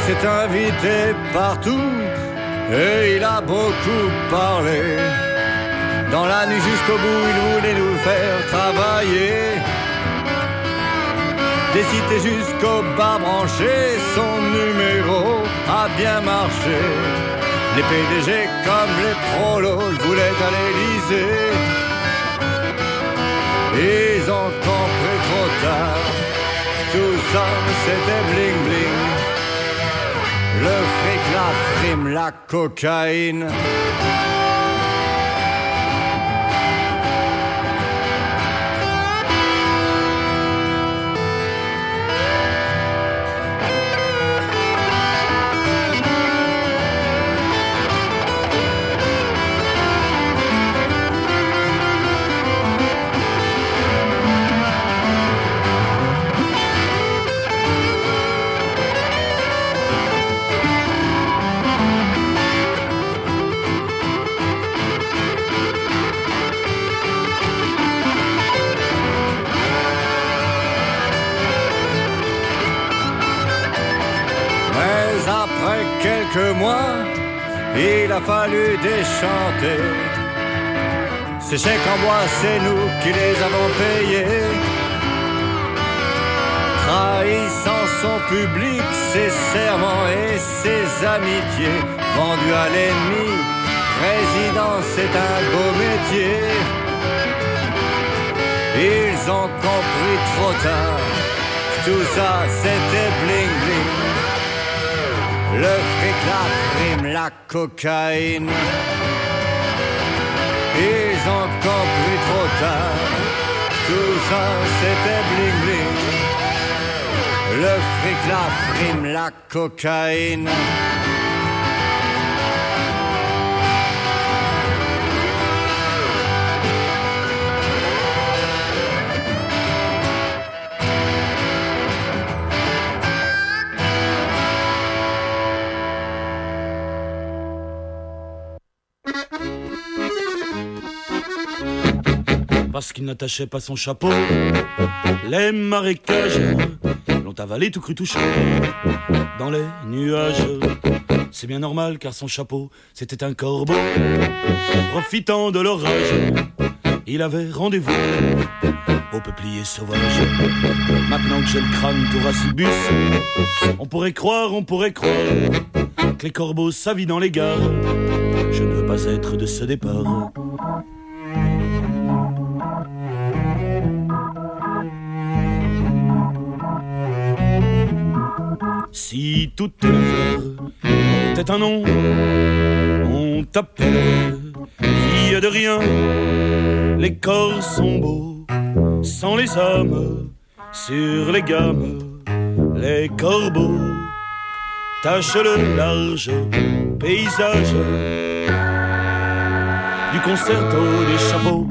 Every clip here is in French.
s'est invité partout et il a beaucoup parlé. Dans la nuit jusqu'au bout, il voulait nous faire travailler. Des cités jusqu'au bas branché, son numéro a bien marché. Les PDG comme les prolos le voulaient à l'Élysée. Ils ont compris trop tard, tout ça c'était bling bling. Le fric, la frime, la cocaïne. Quelques mois, il a fallu déchanter. Ces chèques en bois, c'est nous qui les avons payés. Trahissant son public, ses serments et ses amitiés, vendus à l'ennemi, président, c'est un beau métier. Ils ont compris trop tard, tout ça c'était bling bling. Le fric, la frime, la cocaïne. Ils ont compris trop tard, tout ça c'était bling bling. Le fric, la frime, la cocaïne. Parce qu'il n'attachait pas son chapeau, les marécages l'ont avalé tout cru tout chaud dans les nuages. C'est bien normal car son chapeau c'était un corbeau. Profitant de l'orage, il avait rendez-vous au peuplier sauvage. Maintenant que j'ai le crâne tout racibus, on pourrait croire que les corbeaux s'avient dans les gares. Je ne veux pas être de ce départ. Si toute la fleur était un nom, on t'appellerait fille de rien. Les corps sont beaux sans les âmes, sur les gammes, les corbeaux tâchent le large paysage du concerto des chapeaux.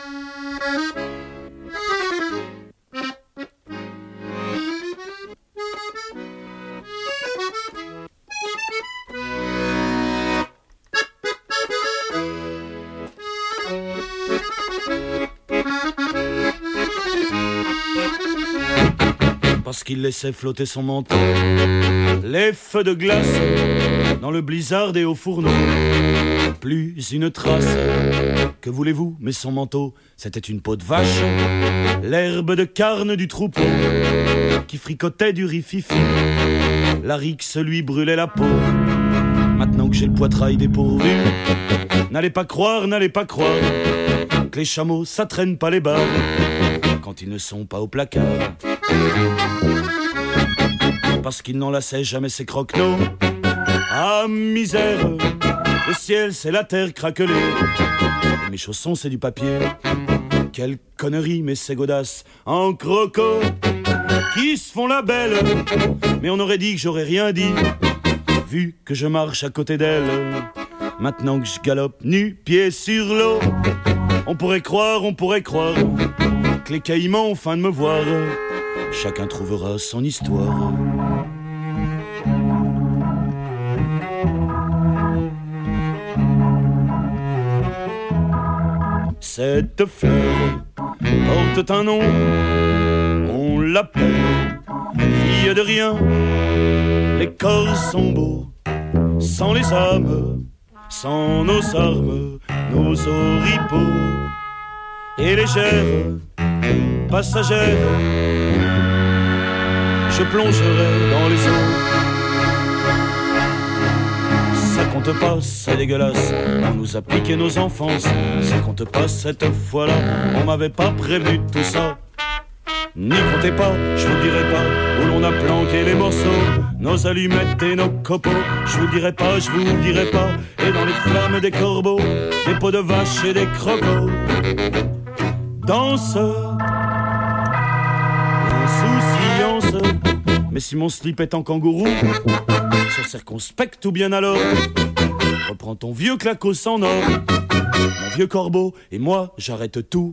Parce qu'il laissait flotter son manteau, les feux de glace dans le blizzard et au fourneau. Plus une trace, que voulez-vous, mais son manteau, c'était une peau de vache. L'herbe de carne du troupeau qui fricotait du rififi. La rixe lui brûlait la peau. Maintenant que j'ai le poitrail dépourvu, n'allez pas croire que les chameaux ça traîne pas les barres quand ils ne sont pas au placard. Parce qu'il n'enlaçait jamais ses croquenots. Ah misère, le ciel c'est la terre craquelée, et mes chaussons c'est du papier. Quelle connerie mais c'est godasses en croco qui se font la belle. Mais on aurait dit que j'aurais rien dit, vu que je marche à côté d'elle. Maintenant que je galope nu, pieds sur l'eau, on pourrait croire que les caïmans ont faim de me voir. Chacun trouvera son histoire. Cette fleur porte un nom, on l'appelle fille de rien. Les corps sont beaux, sans les âmes, sans nos armes, nos oripeaux. Et légère, passagère, je plongerai dans les eaux. Ça compte pas, c'est dégueulasse, on nous a piqué nos enfances. Ça compte pas, cette fois-là, on m'avait pas prévenu de tout ça. N'y comptez pas, je vous dirai pas où l'on a planqué les morceaux, nos allumettes et nos copeaux. Je vous dirai pas, je vous dirai pas. Et dans les flammes des corbeaux, des peaux de vache et des crocos danse, insouciance. Mais si mon slip est en kangourou, sois circonspect ou bien alors reprends ton vieux clacos en or, mon vieux corbeau, et moi j'arrête tout.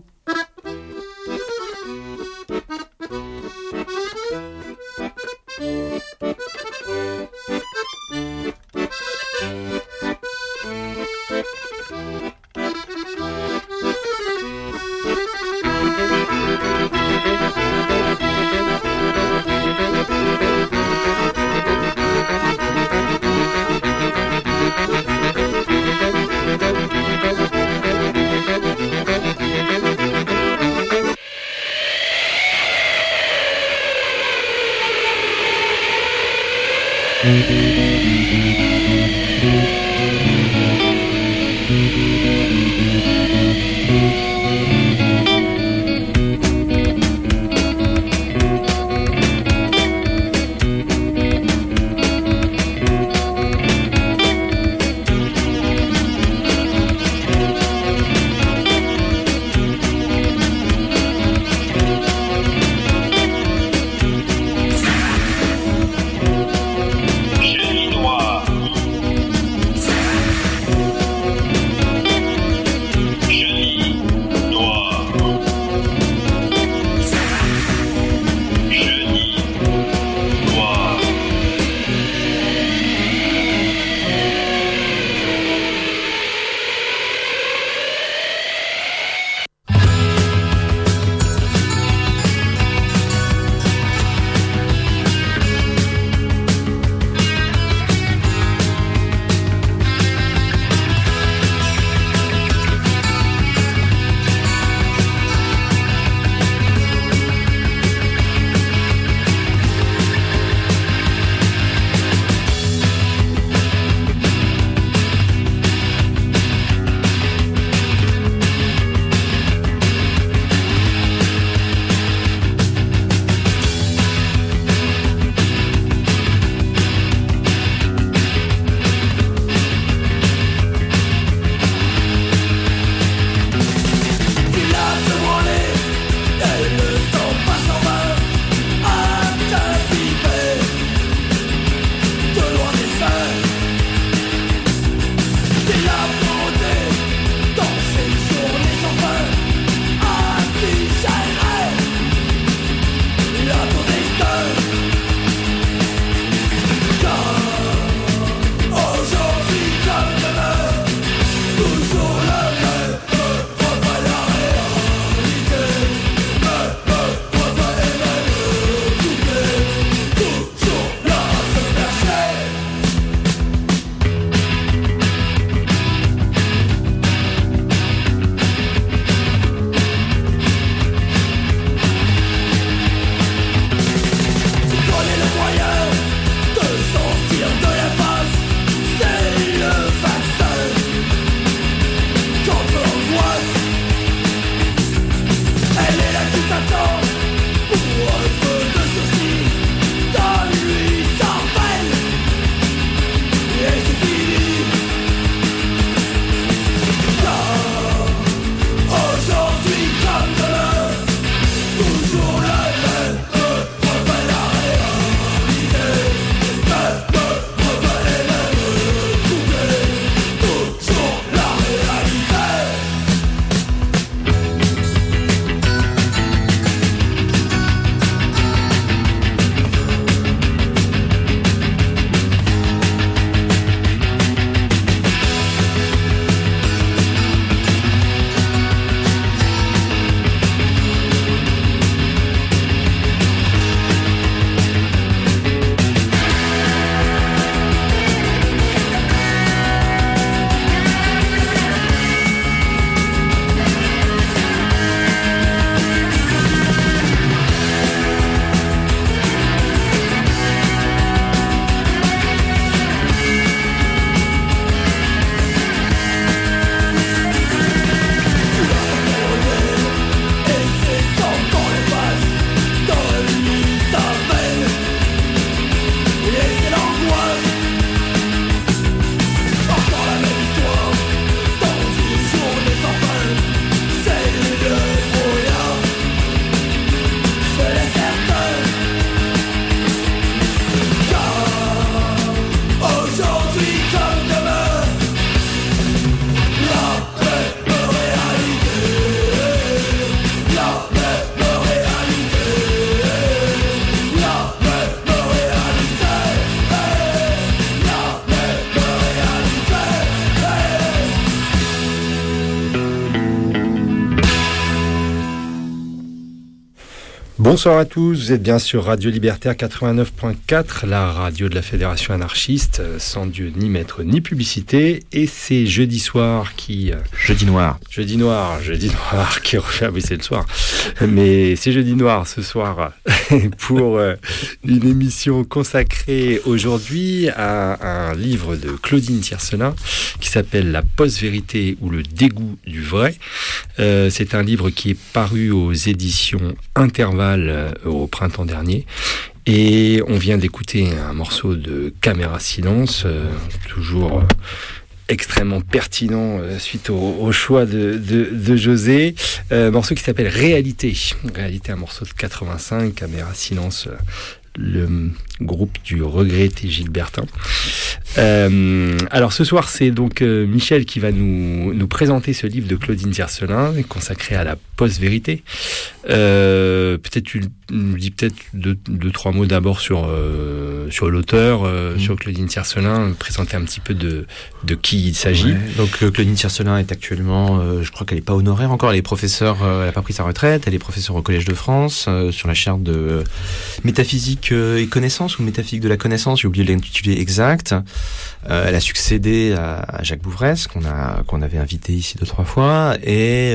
Bonsoir à tous, vous êtes bien sur Radio Libertaire 89.4, la radio de la Fédération anarchiste, sans Dieu ni maître ni publicité. Et c'est jeudi soir qui... Jeudi noir, qui refait... Oui, c'est le soir. Mais c'est jeudi noir ce soir pour une émission consacrée aujourd'hui à un livre de Claudine Tiercelin qui s'appelle La post-vérité ou le dégoût du vrai. C'est un livre qui est paru aux éditions Intervalle au printemps dernier, et on vient d'écouter un morceau de Caméra Silence, toujours extrêmement pertinent suite au choix de José, morceau qui s'appelle Réalité, un morceau de 85, Caméra Silence, le groupe du regretté Gilbertin. Alors ce soir, c'est donc Michel qui va nous présenter ce livre de Claudine Tiercelin consacré à la post-vérité. Peut-être tu nous dis peut-être deux, trois mots d'abord sur l'auteur, sur Claudine Tiercelin, présenter un petit peu de qui il s'agit. Ouais, donc Claudine Tiercelin est actuellement, je crois qu'elle n'est pas honoraire encore, elle est professeure, elle n'a pas pris sa retraite, elle est professeure au Collège de France sur la chaire de métaphysique et connaissance, ou métaphysique de la connaissance, j'ai oublié l'intitulé exact. Elle a succédé à Jacques Bouvresse, qu'on avait invité ici 2-3 fois, et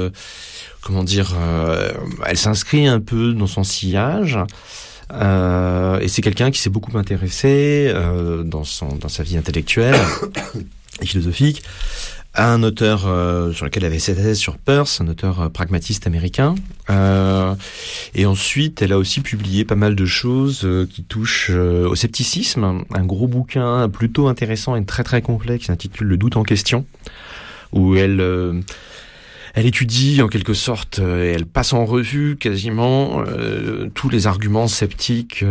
elle s'inscrit un peu dans son sillage. Et c'est quelqu'un qui s'est beaucoup intéressé dans sa vie intellectuelle et philosophique à un auteur sur lequel elle avait cette thèse sur Peirce, un auteur pragmatiste américain. Et ensuite, elle a aussi publié pas mal de choses qui touchent au scepticisme. Un gros bouquin plutôt intéressant et très très complet qui s'intitule Le doute en question, où elle étudie en quelque sorte, et elle passe en revue quasiment tous les arguments sceptiques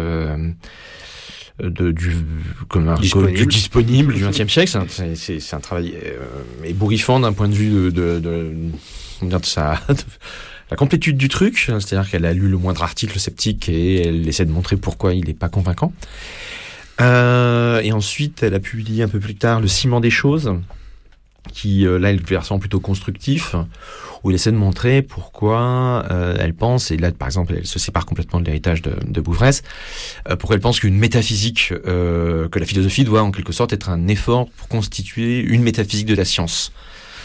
du disponible du XXe siècle. C'est un travail ébouriffant d'un point de vue de la complétude du truc, c'est-à-dire qu'elle a lu le moindre article sceptique et elle essaie de montrer pourquoi il n'est pas convaincant. Et ensuite, elle a publié un peu plus tard Le ciment des choses, qui là est le versant plutôt constructif, où il essaie de montrer pourquoi elle pense, et là par exemple elle se sépare complètement de l'héritage de Bouvresse, pourquoi elle pense qu'une métaphysique, que la philosophie doit en quelque sorte être un effort pour constituer une métaphysique de la science.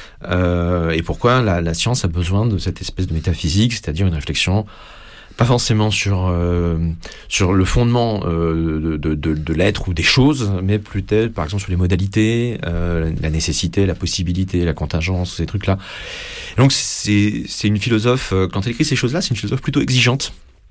Et pourquoi la science a besoin de cette espèce de métaphysique, c'est-à-dire une réflexion pas forcément sur le fondement de l'être ou des choses, mais peut-être par exemple sur les modalités, la nécessité, la possibilité, la contingence, ces trucs-là. Et donc c'est une philosophe, quand elle écrit ces choses-là, c'est une philosophe plutôt exigeante.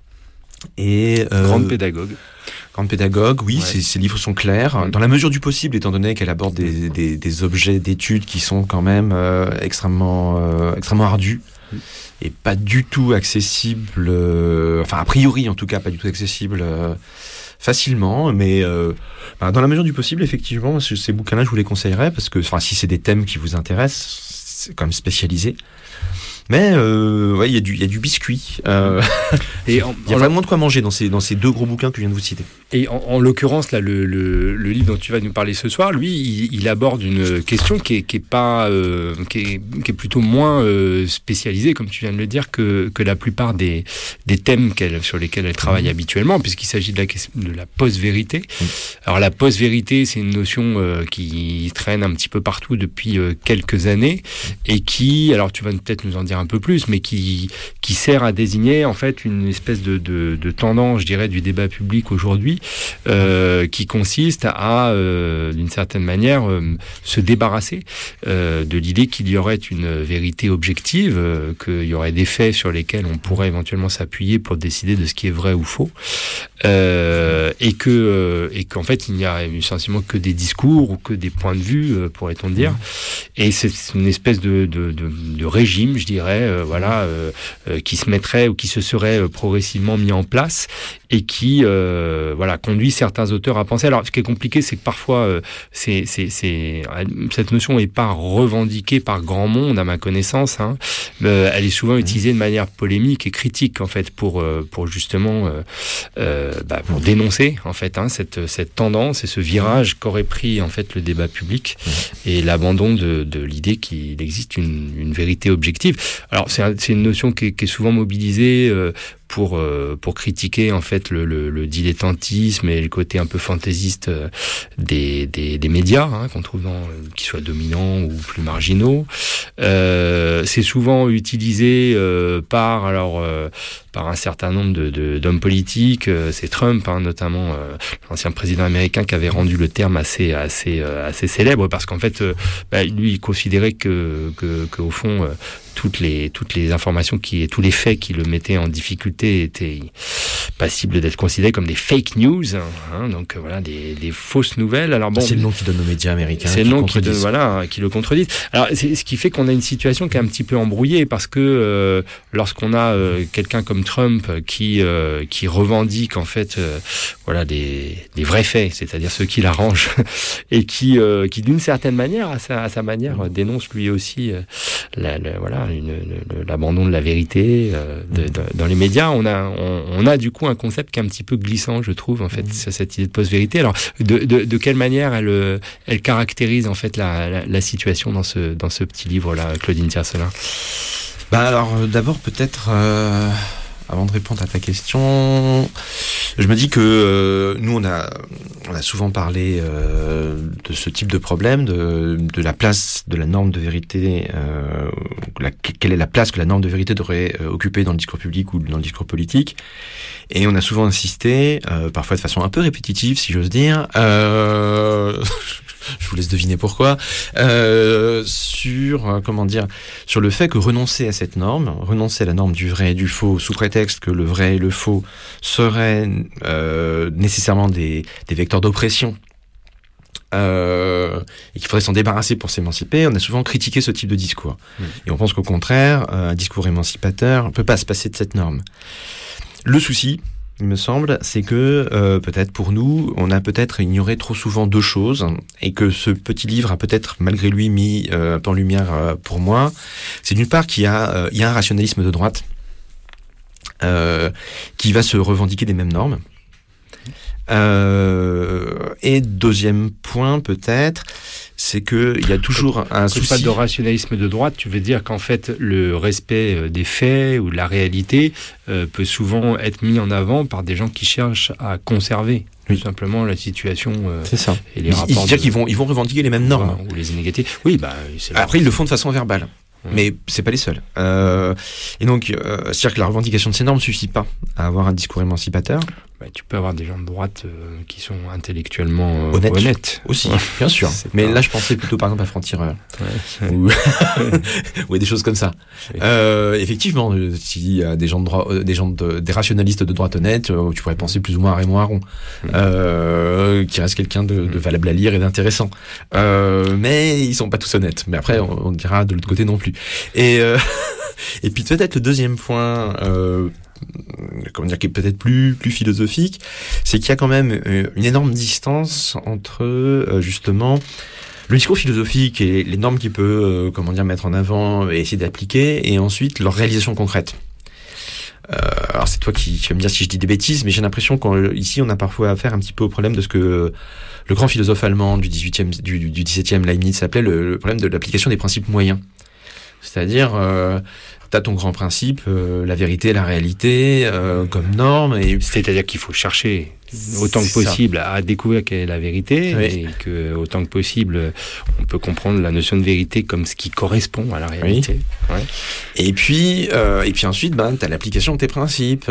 Et grande pédagogue. Grande pédagogue, oui, ouais. Ses livres sont clairs, dans la mesure du possible, étant donné qu'elle aborde des objets d'études qui sont quand même extrêmement ardus. Et pas du tout accessible, enfin a priori en tout cas pas du tout accessible facilement, mais dans la mesure du possible, effectivement, ces bouquins-là je vous les conseillerais, parce que si c'est des thèmes qui vous intéressent, c'est quand même spécialisé. Mais il y a du biscuit. Et il y a vraiment de quoi manger dans ces deux gros bouquins que je viens de vous citer. Et en l'occurrence, là, le livre dont tu vas nous parler ce soir, lui, il aborde une question qui est plutôt moins spécialisée, comme tu viens de le dire, que la plupart des thèmes sur lesquels elle travaille habituellement, puisqu'il s'agit de la post-vérité. Alors la post-vérité, c'est une notion qui traîne un petit peu partout depuis quelques années, et qui, alors tu vas peut-être nous en dire un peu plus, mais qui sert à désigner en fait une espèce de tendance, je dirais, du débat public aujourd'hui, qui consiste à, d'une certaine manière, se débarrasser de l'idée qu'il y aurait une vérité objective, qu'il y aurait des faits sur lesquels on pourrait éventuellement s'appuyer pour décider de ce qui est vrai ou faux, et qu'en fait il n'y a essentiellement que des discours ou que des points de vue, pourrait-on dire, et c'est une espèce de régime, je dirais, qui se mettrait ou qui se serait progressivement mis en place, et qui conduit certains auteurs à penser. Alors ce qui est compliqué, c'est que parfois cette notion n'est pas revendiquée par grand monde à ma connaissance, elle est souvent utilisée de manière polémique et critique en fait pour justement pour dénoncer en fait cette tendance et ce virage qu'aurait pris en fait le débat public et l'abandon de l'idée qu'il existe une vérité objective. Alors c'est une notion qui est souvent mobilisée pour critiquer en fait le dilettantisme et le côté un peu fantaisiste des médias qu'on trouve qui soient dominants ou plus marginaux. C'est souvent utilisé par un certain nombre d'hommes politiques. C'est Trump notamment l'ancien président américain qui avait rendu le terme assez célèbre parce qu'en fait lui il considérait que au fond toutes les informations tous les faits qui le mettaient en difficulté étaient passibles d'être considérés comme des fake news, donc voilà des fausses nouvelles. Alors bon, c'est le nom qui donne aux médias américains. C'est le nom qui le contredisent. Alors c'est ce qui fait qu'on a une situation qui est un petit peu embrouillée parce que lorsqu'on a quelqu'un comme Trump qui revendique en fait des vrais faits, c'est-à-dire ceux qui l'arrangent et qui d'une certaine manière à sa manière dénonce lui aussi l'abandon de la vérité dans les médias. On a du coup un concept qui est un petit peu glissant, je trouve, en fait, cette idée de post-vérité. Alors, de quelle manière elle caractérise en fait la situation dans ce petit livre-là, Claudine Tiercelin? Alors, d'abord, peut-être, avant de répondre à ta question, je me dis que nous, on a souvent parlé de ce type de problème, de la place de la norme de vérité, quelle est la place que la norme de vérité devrait occuper dans le discours public ou dans le discours politique. Et on a souvent insisté, parfois de façon un peu répétitive, si j'ose dire, je vous laisse deviner pourquoi, sur le fait que renoncer à la norme du vrai et du faux, sous prétexte que le vrai et le faux seraient nécessairement des vecteurs d'oppression, et qu'il faudrait s'en débarrasser pour s'émanciper, on a souvent critiqué ce type de discours. Et on pense qu'au contraire, un discours émancipateur ne peut pas se passer de cette norme. Le souci, il me semble, c'est que peut-être pour nous, on a peut-être ignoré trop souvent deux choses, et que ce petit livre a peut-être malgré lui mis un peu en lumière pour moi. C'est d'une part qu'il y a un rationalisme de droite qui va se revendiquer des mêmes normes. Et deuxième point peut-être, c'est que il y a toujours un souci. Pas de rationalisme de droite, tu veux dire qu'en fait le respect des faits ou de la réalité peut souvent être mis en avant par des gens qui cherchent à conserver tout simplement la situation. C'est ça. Et les rapports. C'est-à-dire qu'ils vont revendiquer les mêmes normes ou les inégalités. Oui, Après ils le font de façon verbale. Mais c'est pas les seuls. Et donc, c'est-à-dire que la revendication de ces normes ne suffit pas à avoir un discours émancipateur. Tu peux avoir des gens de droite qui sont intellectuellement honnêtes. Aussi, bien sûr. Mais là, je pensais plutôt par exemple à Franc-Tireur. Ou des choses comme ça. Effectivement, s'il y a des rationalistes de droite honnêtes, tu pourrais penser plus ou moins à Raymond Aron, qui reste quelqu'un de valable à lire et d'intéressant. Mais ils sont pas tous honnêtes. Mais après, on dira de l'autre côté non plus. Et puis peut-être le deuxième point, qui est peut-être plus philosophique, c'est qu'il y a quand même une énorme distance entre justement le discours philosophique et les normes qu'il peut mettre en avant et essayer d'appliquer, et ensuite leur réalisation concrète. Alors c'est toi qui vas me dire si je dis des bêtises, mais j'ai l'impression qu'ici on a parfois affaire un petit peu au problème de ce que le grand philosophe allemand du XVIIe, Leibniz, appelait le problème de l'application des principes moyens. C'est-à-dire, t'as ton grand principe, la vérité, la réalité, comme norme. C'est-à-dire qu'il faut chercher autant que possible à découvrir quelle est la vérité, et que autant que possible, on peut comprendre la notion de vérité comme ce qui correspond à la réalité. Oui. Ouais. Et puis ensuite, t'as l'application de tes principes.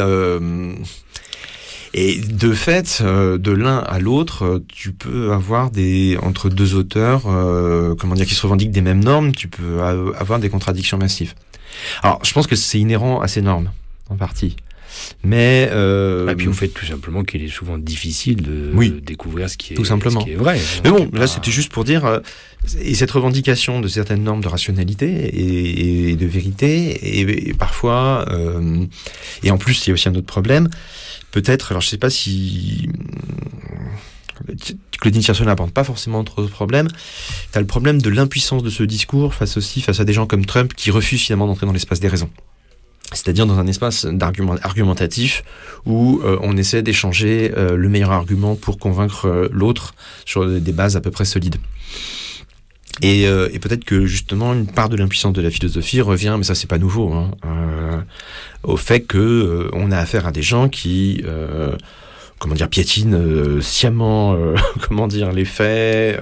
Et de fait, de l'un à l'autre, tu peux avoir entre deux auteurs, qui se revendiquent des mêmes normes, tu peux avoir des contradictions massives. Alors, je pense que c'est inhérent à ces normes, en partie. Mais et puis au fait tout simplement qu'il est souvent difficile de découvrir ce qui est vrai. Mais bon, là c'était juste pour dire, et cette revendication de certaines normes de rationalité et de vérité, et parfois, et en plus il y a aussi un autre problème, peut-être, alors je sais pas si Claudine Tiercelin n'apporte pas forcément trop de problèmes. T'as le problème de l'impuissance de ce discours face à des gens comme Trump qui refusent finalement d'entrer dans l'espace des raisons. C'est-à-dire dans un espace argumentatif où on essaie d'échanger le meilleur argument pour convaincre l'autre sur des bases à peu près solides. Et peut-être que justement une part de l'impuissance de la philosophie revient, mais ça c'est pas nouveau, au fait que on a affaire à des gens qui piétinent sciemment les faits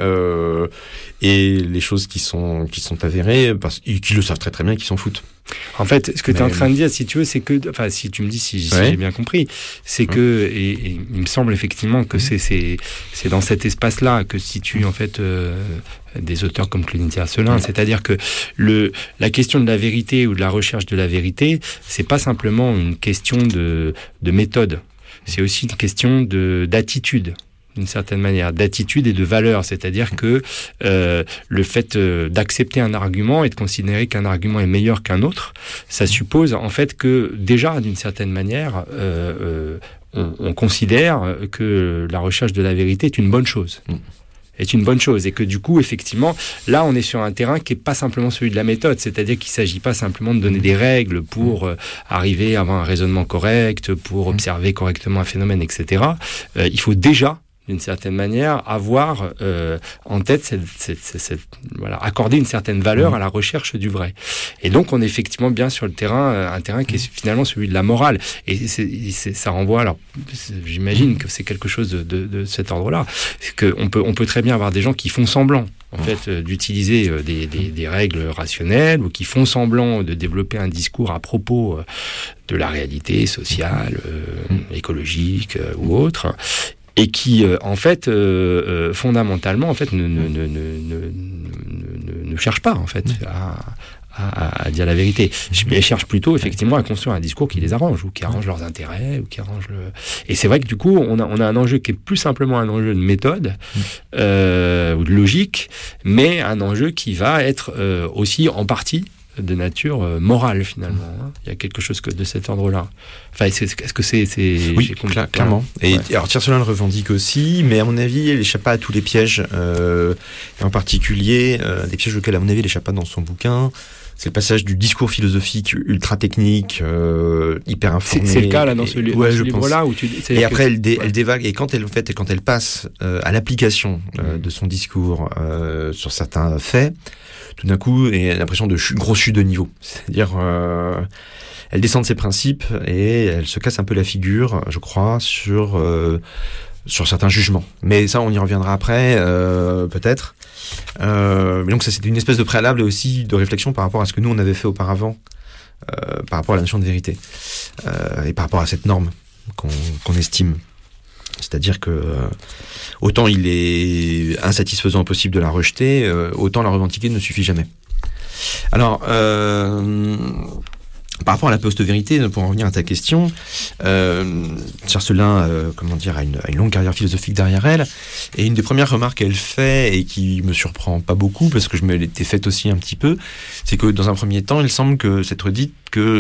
et les choses qui sont avérées, parce qu'ils le savent très très bien, qu'ils s'en foutent. En fait, ce que tu es en train de dire, si tu veux, c'est que, si tu me dis si j'ai bien compris, c'est que, et il me semble effectivement que c'est dans cet espace-là que se situent en fait des auteurs comme Claudine Tiercelin. C'est-à-dire que la question de la vérité ou de la recherche de la vérité, c'est pas simplement une question de méthode, c'est aussi une question d'attitude. D'une certaine manière, d'attitude et de valeur, c'est-à-dire que le fait d'accepter un argument et de considérer qu'un argument est meilleur qu'un autre, ça suppose en fait que déjà, d'une certaine manière, on considère que la recherche de la vérité est une bonne chose. Est une bonne chose, et que du coup, effectivement, là, on est sur un terrain qui est pas simplement celui de la méthode, c'est-à-dire qu'il s'agit pas simplement de donner des règles pour arriver à avoir un raisonnement correct, pour observer correctement un phénomène, etc. Il faut déjà, d'une certaine manière, avoir en tête accorder une certaine valeur à la recherche du vrai. Et donc, on est effectivement bien sur le terrain, un terrain qui est finalement celui de la morale. Et ça renvoie, alors, j'imagine que c'est quelque chose de cet ordre-là, qu'on peut très bien avoir des gens qui font semblant, en fait, d'utiliser des règles rationnelles, ou qui font semblant de développer un discours à propos de la réalité sociale, écologique ou autre, et qui, en fait, fondamentalement, en fait, ne cherchent pas, en fait, à dire la vérité. Ils cherchent plutôt, effectivement, à construire un discours qui les arrange, ou qui arrange leurs intérêts, ou qui arrange Et c'est vrai que, du coup, on a un enjeu qui est plus simplement un enjeu de méthode, ou de logique, mais un enjeu qui va être aussi, en partie, de nature morale, finalement. Il y a quelque chose de cet ordre-là. Enfin, est-ce que c'est... Oui, clairement. Et alors, Tiercelin le revendique aussi, mais à mon avis, elle n'échappe pas à tous les pièges. En particulier, des pièges auxquels, à mon avis, elle n'échappe pas dans son bouquin. C'est le passage du discours philosophique ultra technique, hyper informé. C'est le cas, là, dans ce livre-là, où et après, elle dévague, et quand elle passe à l'application de son discours sur certains faits, tout d'un coup, elle a l'impression de grosse chute de niveau. C'est-à-dire, elle descend de ses principes et elle se casse un peu la figure, je crois, sur certains jugements. Mais ça, on y reviendra après, peut-être. Mais donc, ça, c'était une espèce de préalable et aussi de réflexion par rapport à ce que nous, on avait fait auparavant, par rapport à la notion de vérité, et par rapport à cette norme qu'on estime. C'est-à-dire que autant il est insatisfaisant possible de la rejeter, autant la revendiquer ne suffit jamais. Alors, par rapport à la post-vérité, pour en revenir à ta question, Tiercelin, a une longue carrière philosophique derrière elle, et une des premières remarques qu'elle fait, et qui me surprend pas beaucoup, parce que je me l'étais faite aussi un petit peu, c'est que dans un premier temps, il semble que s'être dit que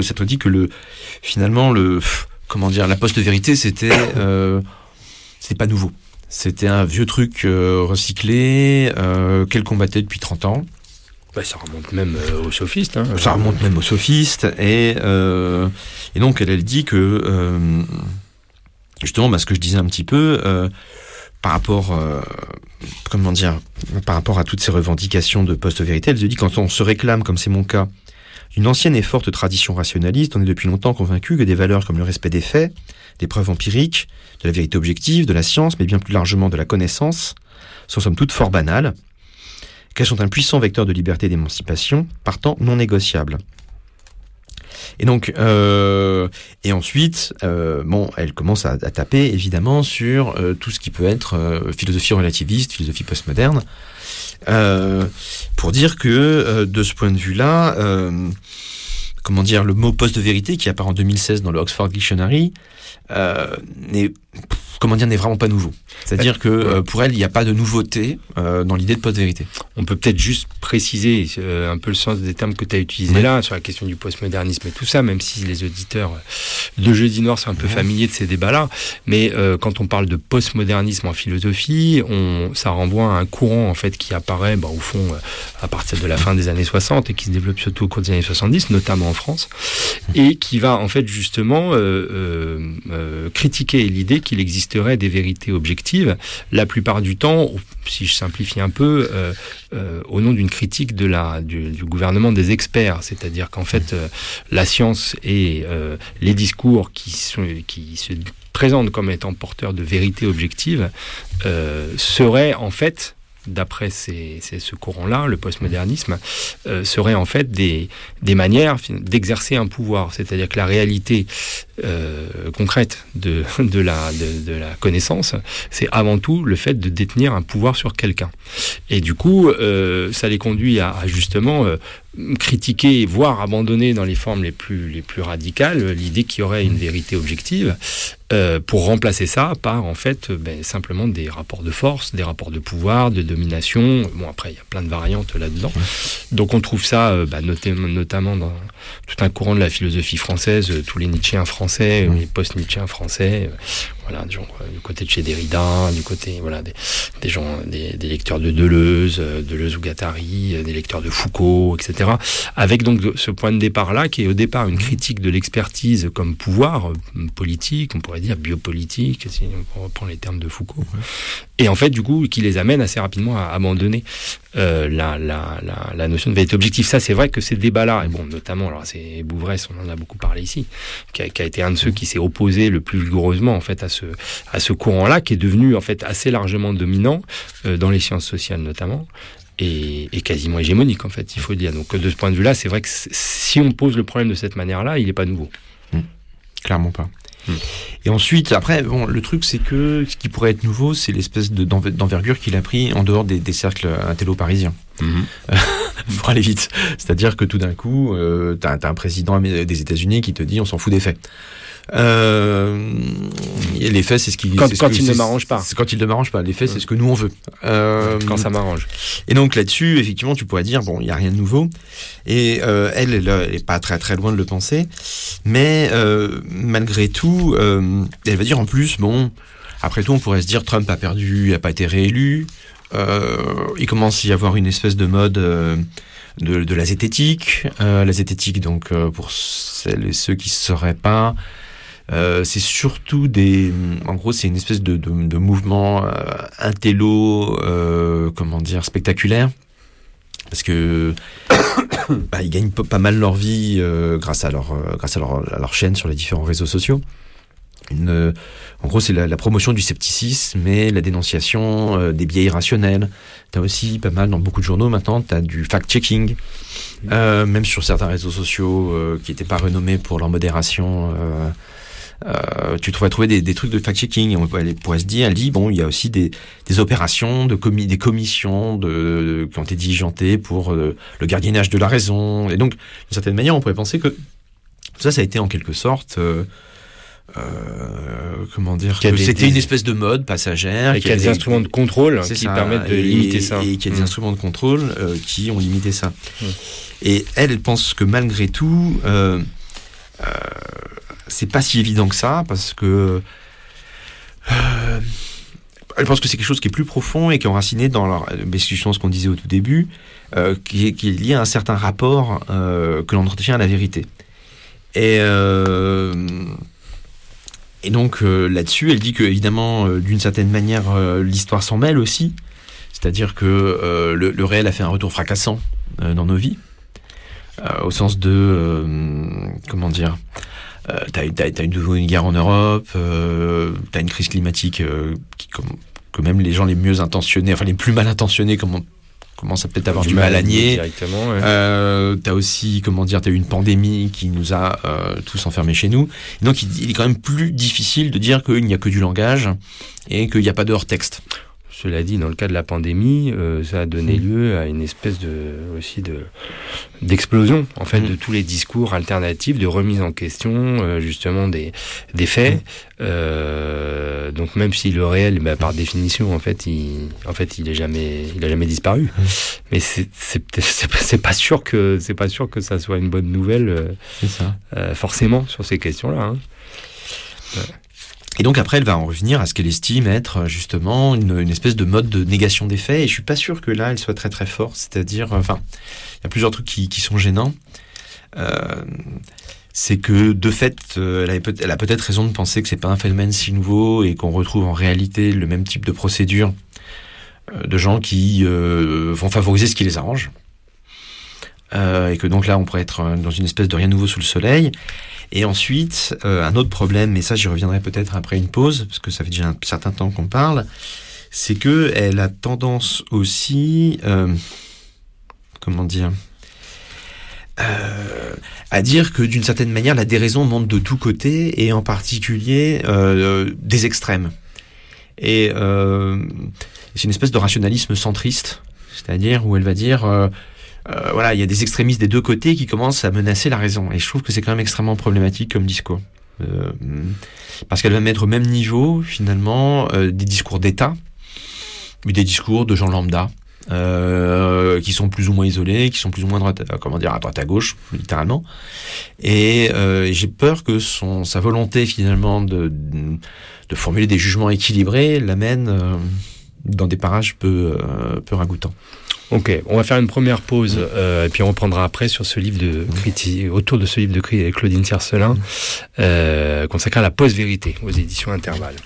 la post-vérité, c'était pas nouveau. C'était un vieux truc recyclé, qu'elle combattait depuis 30 ans. Ça remonte même aux sophistes. Ça remonte même aux sophistes. Et donc, elle dit que, justement, ce que je disais un petit peu, par rapport à toutes ces revendications de post-vérité, elle se dit, quand on se réclame, comme c'est mon cas, d'une ancienne et forte tradition rationaliste, on est depuis longtemps convaincu que des valeurs comme le respect des faits, des preuves empiriques, de la vérité objective, de la science, mais bien plus largement de la connaissance, sont somme toute fort banales, qu'elles sont un puissant vecteur de liberté et d'émancipation, partant non négociable. Et donc, et ensuite, elle commence à taper évidemment sur tout ce qui peut être philosophie relativiste, philosophie postmoderne, pour dire que de ce point de vue-là, le mot post-vérité qui apparaît en 2016 dans le Oxford Dictionary n'est vraiment pas nouveau. C'est-à-dire que pour elle, il n'y a pas de nouveauté dans l'idée de post-vérité. On peut peut-être juste préciser un peu le sens des termes que tu as utilisés là, sur la question du postmodernisme et tout ça, même si les auditeurs de Jeudi Noir sont un peu familiers de ces débats-là. Mais quand on parle de postmodernisme en philosophie, ça renvoie à un courant en fait qui apparaît au fond à partir de la fin des années 60 et qui se développe surtout au cours des années 70, notamment en France, et qui va en fait justement critiquer l'idée qu'il existerait des vérités objectives, la plupart du temps, si je simplifie un peu, au nom d'une critique du gouvernement des experts, c'est-à-dire qu'en fait, la science et les discours qui se présentent comme étant porteurs de vérités objectives seraient en fait, d'après ce courant-là, le postmodernisme, serait en fait des manières d'exercer un pouvoir. C'est-à-dire que la réalité concrète de la connaissance, c'est avant tout le fait de détenir un pouvoir sur quelqu'un. Et du coup, ça les conduit à justement critiquer, voire abandonner dans les formes les plus radicales l'idée qu'il y aurait une vérité objective, pour remplacer ça par en fait simplement des rapports de force, des rapports de pouvoir, de domination. Bon, après il y a plein de variantes là-dedans. Donc on trouve ça notamment dans tout un courant de la philosophie française, tous les Nietzschéens français, les post-Nietzschéens français, voilà, du côté de chez Derrida, du côté des gens, des lecteurs de Deleuze ou Guattari, des lecteurs de Foucault, etc. Avec donc ce point de départ-là, qui est au départ une critique de l'expertise comme pouvoir politique, on pourrait dire biopolitique, si on reprend les termes de Foucault. Et en fait, du coup, qui les amène assez rapidement à abandonner la notion de vérité objective. Ça, c'est vrai que ces débats-là, et bon, notamment, alors c'est Bouvresse, on en a beaucoup parlé ici, qui a été un de ceux qui s'est opposé le plus vigoureusement en fait à ce courant-là, qui est devenu en fait assez largement dominant dans les sciences sociales notamment. Et quasiment hégémonique en fait, il faut le dire. Donc de ce point de vue-là, c'est vrai que si on pose le problème de cette manière-là, il n'est pas nouveau. Clairement pas. Et ensuite, après, bon, le truc, c'est que ce qui pourrait être nouveau, c'est l'espèce d'envergure qu'il a pris en dehors des cercles intello-parisiens. Pour aller vite. C'est-à-dire que tout d'un coup, t'as un président des États-Unis qui te dit on s'en fout des faits. Les faits, c'est ce qui... Quand il ne m'arrange pas. C'est quand il ne m'arrange pas. Les faits, c'est ce que nous, on veut. Quand ça m'arrange. Et donc, là-dessus, effectivement, tu pourrais dire, bon, il n'y a rien de nouveau. Et elle n'est pas très, très loin de le penser. Mais malgré tout, elle va dire, en plus, bon, après tout, on pourrait se dire, Trump a perdu, il n'a pas été réélu. Il commence à y avoir une espèce de mode... de la zététique. La zététique, donc, pour celles et ceux qui ne sauraient pas... c'est surtout en gros, c'est une espèce de mouvement intello, spectaculaire, parce que ils gagnent pas mal leur vie grâce à leur chaîne sur les différents réseaux sociaux. En gros, c'est la promotion du scepticisme et la dénonciation des biais irrationnels. T'as aussi pas mal, dans beaucoup de journaux maintenant, t'as du fact-checking, même sur certains réseaux sociaux qui n'étaient pas renommés pour leur modération. Tu vas trouver des trucs de fact-checking. Et on pourrait se dire, elle dit, bon, il y a aussi des opérations, des commissions qui ont été diligentées pour le gardiennage de la raison. Et donc, d'une certaine manière, on pourrait penser que ça a été en quelque sorte... que c'était une espèce de mode passagère. Et qu'il y a des instruments de contrôle qui permettent de limiter ça. Et qu'il y a des instruments de contrôle qui ont limité ça. Et elle pense que malgré tout, c'est pas si évident que ça, parce que elle pense que c'est quelque chose qui est plus profond et qui est enraciné dans justement ce qu'on disait au tout début, qui est lié à un certain rapport que l'on entretient à la vérité. Et donc là-dessus, elle dit que évidemment, d'une certaine manière, l'histoire s'en mêle aussi. C'est-à-dire que le réel a fait un retour fracassant dans nos vies, au sens de t'as une guerre en Europe, t'as une crise climatique que même les gens les mieux intentionnés, enfin les plus mal intentionnés, commence à peut-être avoir du mal à nier. T'as aussi, t'as eu une pandémie qui nous a tous enfermés chez nous. Et donc, il est quand même plus difficile de dire qu'il n'y a que du langage et qu'il n'y a pas de hors-texte. Cela dit, dans le cas de la pandémie, ça a donné lieu à une espèce d'explosion, en fait, de tous les discours alternatifs, de remise en question, justement, des faits. Donc, même si le réel, par définition, en fait, il a jamais disparu. Mais c'est pas sûr que ça soit une bonne nouvelle, forcément, sur ces questions-là. Hein. Ouais. Et donc après, elle va en revenir à ce qu'elle estime être justement une espèce de mode de négation des faits. Et je suis pas sûr que là, elle soit très très forte. C'est-à-dire, il y a plusieurs trucs qui sont gênants. c'est que de fait, elle a peut-être raison de penser que c'est pas un phénomène si nouveau et qu'on retrouve en réalité le même type de procédure de gens qui vont favoriser ce qui les arrange. Et que donc là, on pourrait être dans une espèce de rien nouveau sous le soleil. Et ensuite, un autre problème, mais ça j'y reviendrai peut-être après une pause, parce que ça fait déjà un certain temps qu'on parle, c'est que elle a tendance aussi, à dire que d'une certaine manière, la déraison monte de tous côtés, et en particulier des extrêmes. Et c'est une espèce de rationalisme centriste, c'est-à-dire où elle va dire... voilà, il y a des extrémistes des deux côtés qui commencent à menacer la raison. Et je trouve que c'est quand même extrêmement problématique comme discours. Parce qu'elle va mettre au même niveau, finalement, des discours d'État, mais des discours de gens lambda, qui sont plus ou moins isolés, qui sont plus ou moins à droite à gauche, littéralement. Et j'ai peur que sa volonté, finalement, de formuler des jugements équilibrés l'amène dans des parages peu ragoûtants. Ok, on va faire une première pause et puis on reprendra après sur ce livre autour de ce livre de Claudine Tiercelin consacré à la post-vérité aux éditions Intervalle.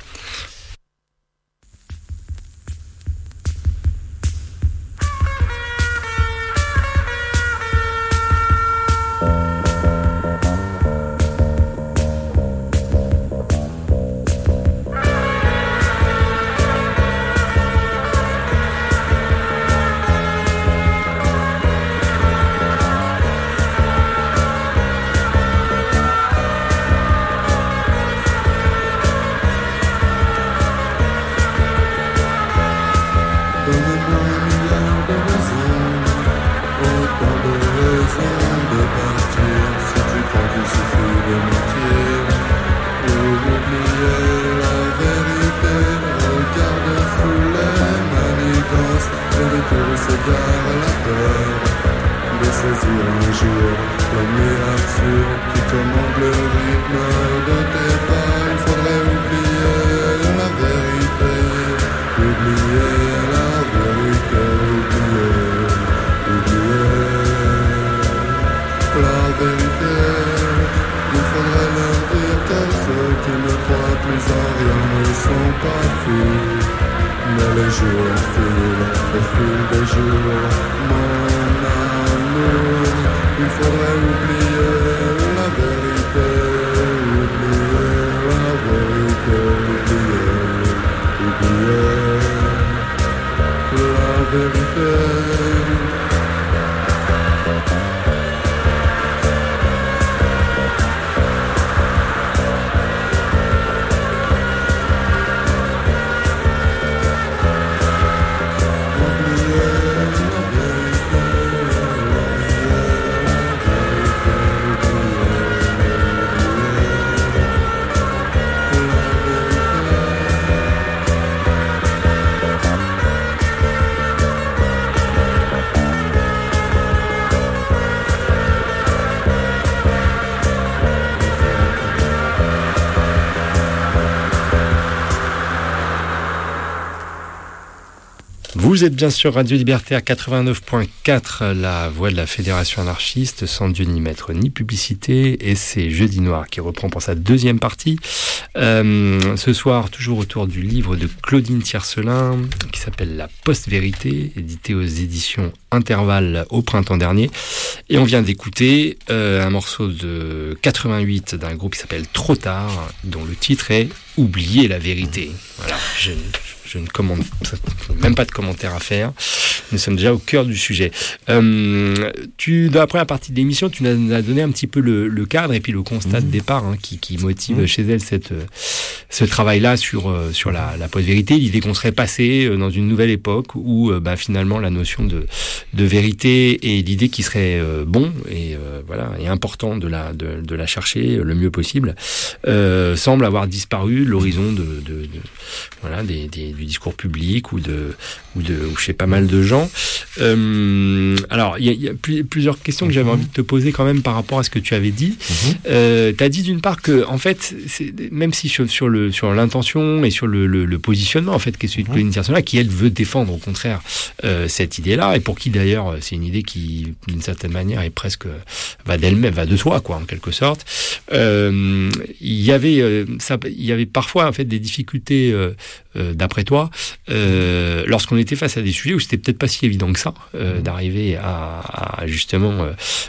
Vous êtes bien sûr Radio Libertaire 89.4, la voix de la Fédération anarchiste, sans Dieu ni maître ni publicité, et c'est Jeudi Noir qui reprend pour sa deuxième partie. Ce soir, toujours autour du livre de Claudine Tiercelin, qui s'appelle La Post-Vérité, édité aux éditions Intervalle au printemps dernier. Et on vient d'écouter un morceau de 88 d'un groupe qui s'appelle Trop Tard, dont le titre est Oublier la vérité. Voilà, je ne commande même pas de commentaires à faire. Nous sommes déjà au cœur du sujet. Dans la première partie de l'émission, tu nous as donné un petit peu le cadre et puis le constat de départ qui motive chez elle ce travail-là sur la post-vérité, l'idée qu'on serait passé dans une nouvelle époque où finalement la notion de vérité et l'idée qui serait bon et important de la chercher le mieux possible semble avoir disparu de l'horizon du discours public ou chez pas mal de gens. Alors, il y a plusieurs questions que j'avais envie de te poser quand même par rapport à ce que tu avais dit. Tu as dit d'une part que, en fait, même si sur l'intention et sur le positionnement, en fait, qu'est celui de Claudine Tiercelin, qui elle veut défendre au contraire cette idée-là, et pour qui d'ailleurs c'est une idée qui, d'une certaine manière, est presque d'elle-même, va de soi, quoi, en quelque sorte. Il y avait parfois en fait des difficultés, d'après toi, lorsqu'on était face à des sujets où c'était peut-être pas si évident que ça, d'arriver à justement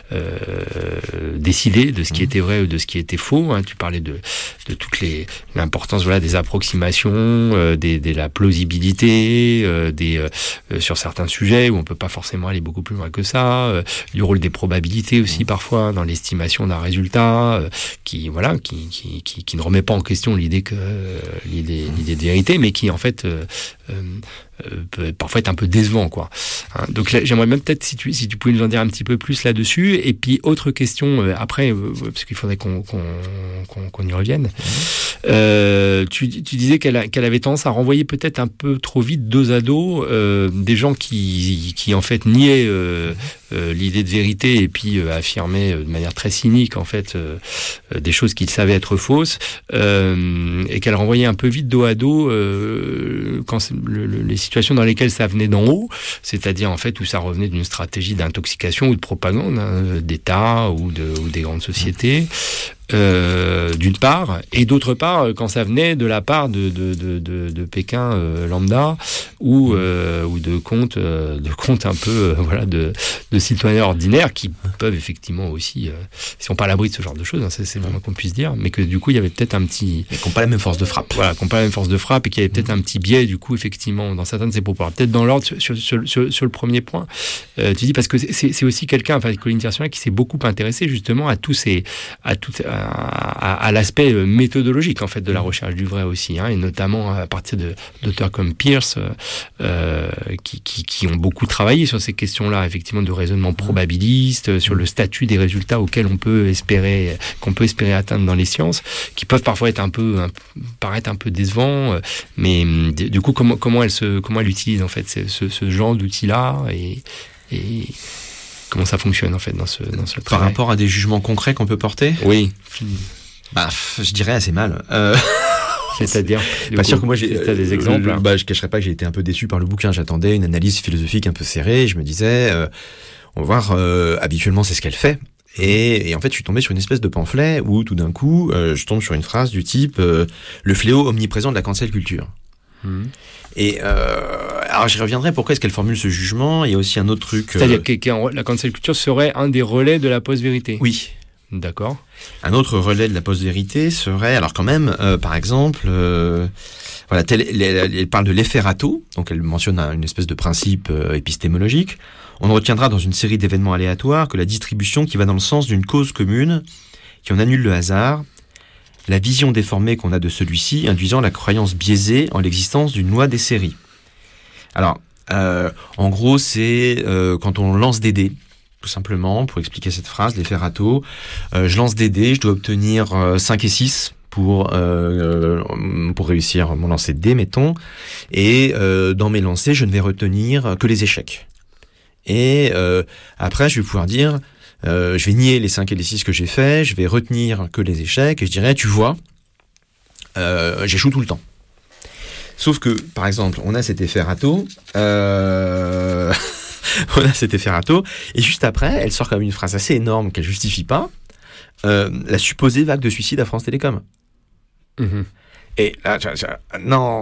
décider de ce qui était vrai ou de ce qui était faux. Hein. Tu parlais de toute l'importance, voilà, des approximations, de la plausibilité, sur certains sujets où on peut pas forcément aller beaucoup plus loin que ça, du rôle des probabilités aussi parfois dans l'estimation d'un résultat, qui ne remet pas en question l'idée de vérité, mais qui en fait peut parfois être un peu décevant, quoi. Hein, donc là, j'aimerais même peut-être si tu pouvais nous en dire un petit peu plus là-dessus. Et puis autre question après, parce qu'il faudrait qu'on y revienne. Tu disais qu'elle avait tendance à renvoyer peut-être un peu trop vite dos à dos des gens qui en fait niaient l'idée de vérité et puis affirmaient de manière très cynique en fait des choses qu'ils savaient être fausses, et qu'elle renvoyait un peu vite dos à dos quand les situations dans lesquelles ça venait d'en haut, c'est-à-dire en fait où ça revenait d'une stratégie d'intoxication ou de propagande, hein, d'État ou des grandes sociétés. D'une part, et d'autre part quand ça venait de la part de Pékin lambda ou de comptes un peu voilà de citoyens ordinaires qui peuvent effectivement aussi sont pas à l'abri de ce genre de choses, hein, c'est vraiment qu'on puisse dire, mais que du coup il y avait peut-être un petit, mais qui n'ont pas la même force de frappe, voilà, qui n'ont pas la même force de frappe, et qu'il y avait peut-être un petit biais du coup effectivement dans certains de ces propos. Alors, peut-être dans l'ordre sur le premier point, tu dis parce que c'est aussi quelqu'un, enfin Colline Tiercelin, qui s'est beaucoup intéressé justement à l'aspect méthodologique en fait de la recherche du vrai aussi, hein, et notamment à partir d'auteurs comme Peirce qui ont beaucoup travaillé sur ces questions-là, effectivement, de raisonnement probabiliste, sur le statut des résultats auxquels qu'on peut espérer atteindre dans les sciences, qui peuvent parfois être paraître un peu décevants, mais du coup comment elle utilise en fait ce genre d'outils-là et comment ça fonctionne en fait dans ce travail. Par rapport à des jugements concrets qu'on peut porter ? Oui. Je dirais assez mal. C'est-à-dire, pas sûr que moi j'ai des exemples. Je cacherai pas que j'ai été un peu déçu par le bouquin. J'attendais une analyse philosophique un peu serrée. Je me disais, on va voir. Habituellement, c'est ce qu'elle fait. Et en fait, je suis tombé sur une espèce de pamphlet où tout d'un coup, je tombe sur une phrase du type le fléau omniprésent de la cancel culture. Et alors j'y reviendrai, pourquoi est-ce qu'elle formule ce jugement. Il y a aussi un autre truc, c'est-à-dire que la cancel culture serait un des relais de la post-vérité. Oui. D'accord. Un autre relais de la post-vérité serait, alors quand même, par exemple, voilà, elle parle de l'effet râteau, donc elle mentionne une espèce de principe épistémologique. On ne retiendra dans une série d'événements aléatoires que la distribution qui va dans le sens d'une cause commune, qui en annule le hasard, la vision déformée qu'on a de celui-ci, induisant la croyance biaisée en l'existence d'une loi des séries. Alors, en gros, c'est quand on lance des dés, tout simplement, pour expliquer cette phrase, l'effet râteau. Je lance des dés, je dois obtenir 5 et 6 pour réussir mon lancer de dés, mettons. Et dans mes lancers, je ne vais retenir que les échecs. Et après, je vais pouvoir dire, je vais nier les 5 et les 6 que j'ai faits, je vais retenir que les échecs, et je dirais, tu vois, j'échoue tout le temps. Sauf que, par exemple, on a cet effet râteau, et juste après, elle sort quand même une phrase assez énorme qu'elle justifie pas, la supposée vague de suicide à France Télécom. Mmh. Et là, non.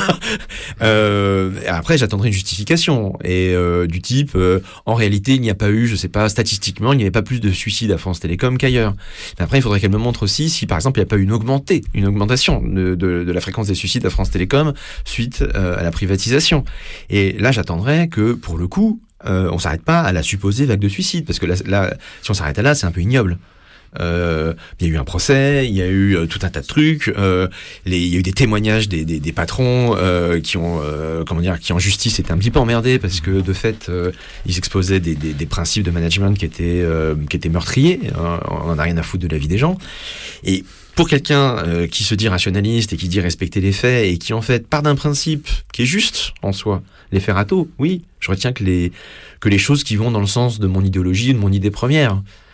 Après, j'attendrai une justification et du type, en réalité, il n'y a pas eu, je sais pas, statistiquement, il n'y avait pas plus de suicides à France Télécom qu'ailleurs. Mais après, il faudrait qu'elle me montre aussi si, par exemple, il n'y a pas eu une augmentation de la fréquence des suicides à France Télécom suite à la privatisation. Et là, j'attendrai que, pour le coup, on s'arrête pas à la supposée vague de suicide, parce que là, si on s'arrête là, c'est un peu ignoble. Il y a eu un procès, il y a eu tout un tas de trucs, il y a eu des témoignages des patrons qui en justice étaient un petit peu emmerdés parce que de fait ils exposaient des principes de management qui étaient meurtriers, on en a rien à foutre de la vie des gens. Et pour quelqu'un qui se dit rationaliste et qui dit respecter les faits et qui en fait part d'un principe qui est juste en soi, l'effet râteau, oui, je retiens que les choses qui vont dans le sens de mon idéologie, de mon idée première.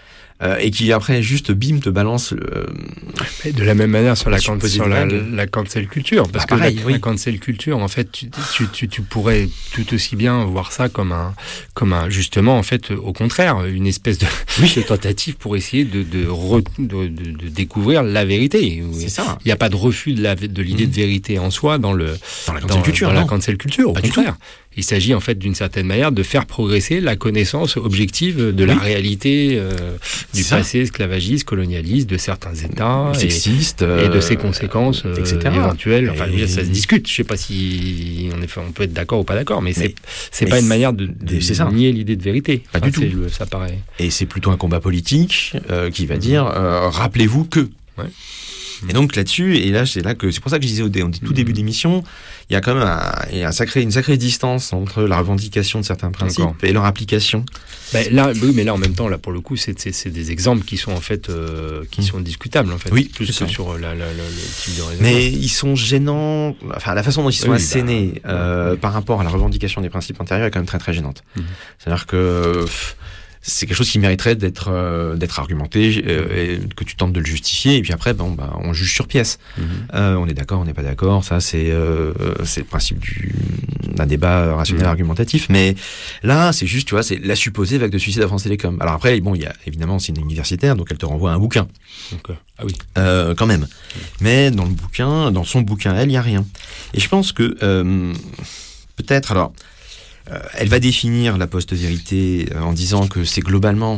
et qui après juste bim te balance. De la même manière sur la cancel culture, parce que la cancel culture, en fait, tu pourrais tout aussi bien voir ça comme un justement, en fait, au contraire, une espèce de tentative pour essayer de découvrir la vérité. C'est ça. Il n'y a pas de refus de l'idée de vérité en soi dans la cancel culture, au contraire. Il s'agit en fait d'une certaine manière de faire progresser la connaissance objective de la réalité du passé esclavagiste, colonialiste, de certains États sexistes et de ses conséquences éventuelles. Enfin, ça se discute. Je ne sais pas si on peut être d'accord ou pas d'accord, mais c'est pas une manière de nier l'idée de vérité. Pas du tout. Ça paraît. Et c'est plutôt un combat politique qui va dire rappelez-vous que. Ouais. Et donc là-dessus, c'est pour ça que je disais au tout début d'émission, il y a quand même une sacrée distance entre la revendication de certains principes et leur application. Mais là en même temps, là pour le coup, c'est des exemples qui sont en fait qui sont discutables en fait, plus que sur le type de raisonnement. Mais ils sont gênants. Enfin, la façon dont ils sont assénés par rapport à la revendication des principes antérieurs est quand même très très gênante. C'est-à-dire que c'est quelque chose qui mériterait d'être argumenté, et que tu tentes de le justifier, et puis après, on juge sur pièce. On est d'accord, on n'est pas d'accord. Ça, c'est le principe d'un débat rationnel argumentatif. Mais là, c'est juste, tu vois, c'est la supposée vague de suicide à France Télécom. Alors après, il y a évidemment, c'est une universitaire, donc elle te renvoie à un bouquin. Donc, ah oui. Quand même. Mais dans son bouquin, il y a rien. Et je pense que peut-être, alors. Elle va définir la post-vérité en disant que c'est globalement,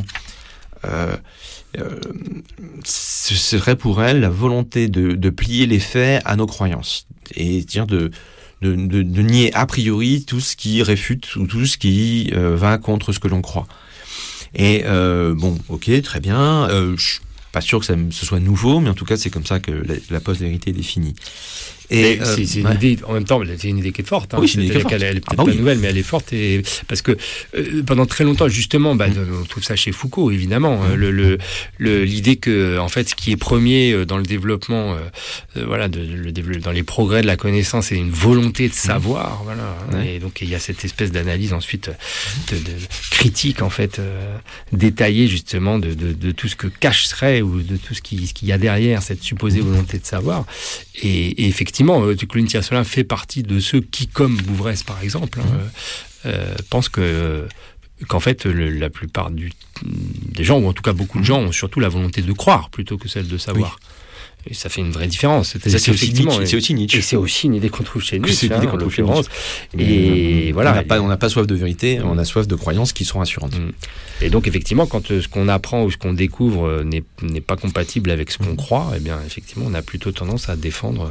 ce serait pour elle la volonté de plier les faits à nos croyances et de nier a priori tout ce qui réfute ou tout ce qui va contre ce que l'on croit. Et ok, très bien. Je suis pas sûr que ce soit nouveau, mais en tout cas c'est comme ça que la post-vérité est définie. Et c'est une idée, en même temps, c'est une idée qui est forte. Oui, c'est une idée elle est peut-être pas nouvelle, mais elle est forte. Parce que pendant très longtemps, justement, on trouve ça chez Foucault, évidemment. L'idée que, en fait, ce qui est premier dans le développement, dans les progrès de la connaissance, c'est une volonté de savoir. Voilà. Et donc, il y a cette espèce d'analyse ensuite de critique, en fait, détaillée justement de tout ce que cacherait ou de tout ce qu'il y a derrière cette supposée volonté de savoir. Et effectivement, Claudine Tiercelin fait partie de ceux qui, comme Bouvresse par exemple, pensent qu'en fait la plupart des gens, ou en tout cas beaucoup de gens, ont surtout la volonté de croire plutôt que celle de savoir. Et ça fait une vraie différence. C'est aussi Nietzsche. Et c'est aussi une idée qu'on trouve chez Nietzsche. Et voilà. On n'a pas soif de vérité, on a soif de croyances qui sont rassurantes. Et donc, effectivement, quand ce qu'on apprend ou ce qu'on découvre n'est pas compatible avec ce qu'on croit, eh bien, effectivement, on a plutôt tendance à défendre,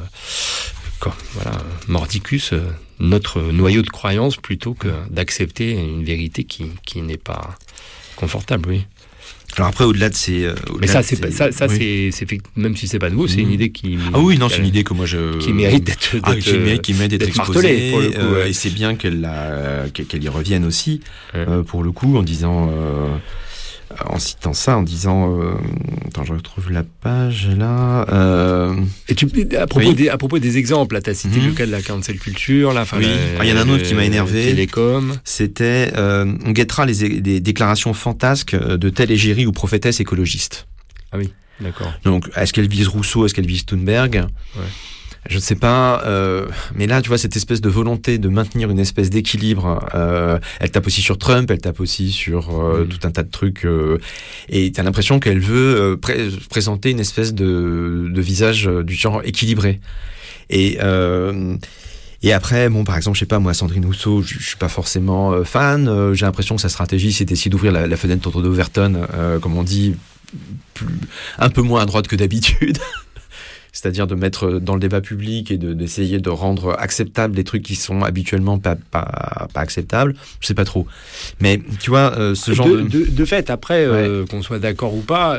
mordicus, notre noyau de croyance plutôt que d'accepter une vérité qui n'est pas confortable, oui. Alors après, au-delà de ces... c'est même si c'est pas nouveau, c'est une idée qui... c'est une idée que moi qui mérite d'être exposée, pour le coup, et c'est bien qu'elle y revienne aussi, pour le coup, en disant... en citant ça, en disant... attends, je retrouve la page, là... Et à propos des exemples, là, tu as cité le cas de la cancel culture, là... Il y en a un autre qui m'a énervé. Télécom. C'était... on guettera les déclarations fantasques de telle égérie ou prophétesse écologiste. Ah oui, d'accord. Donc, est-ce qu'elle vise Rousseau, est-ce qu'elle vise Thunberg ? Je ne sais pas, mais là, tu vois, cette espèce de volonté de maintenir une espèce d'équilibre, elle tape aussi sur Trump, elle tape aussi sur tout un tas de trucs, et t'as l'impression qu'elle veut présenter une espèce de visage du genre équilibré. Et après, par exemple, je sais pas, moi, Sandrine Rousseau, je suis pas forcément fan, j'ai l'impression que sa stratégie, c'est d'essayer d'ouvrir la fenêtre d'Overton, comme on dit, un peu moins à droite que d'habitude. C'est-à-dire de mettre dans le débat public et d'essayer de rendre acceptables des trucs qui sont habituellement pas acceptables. Je sais pas trop. Mais tu vois, ce genre de fait, après, qu'on soit d'accord ou pas,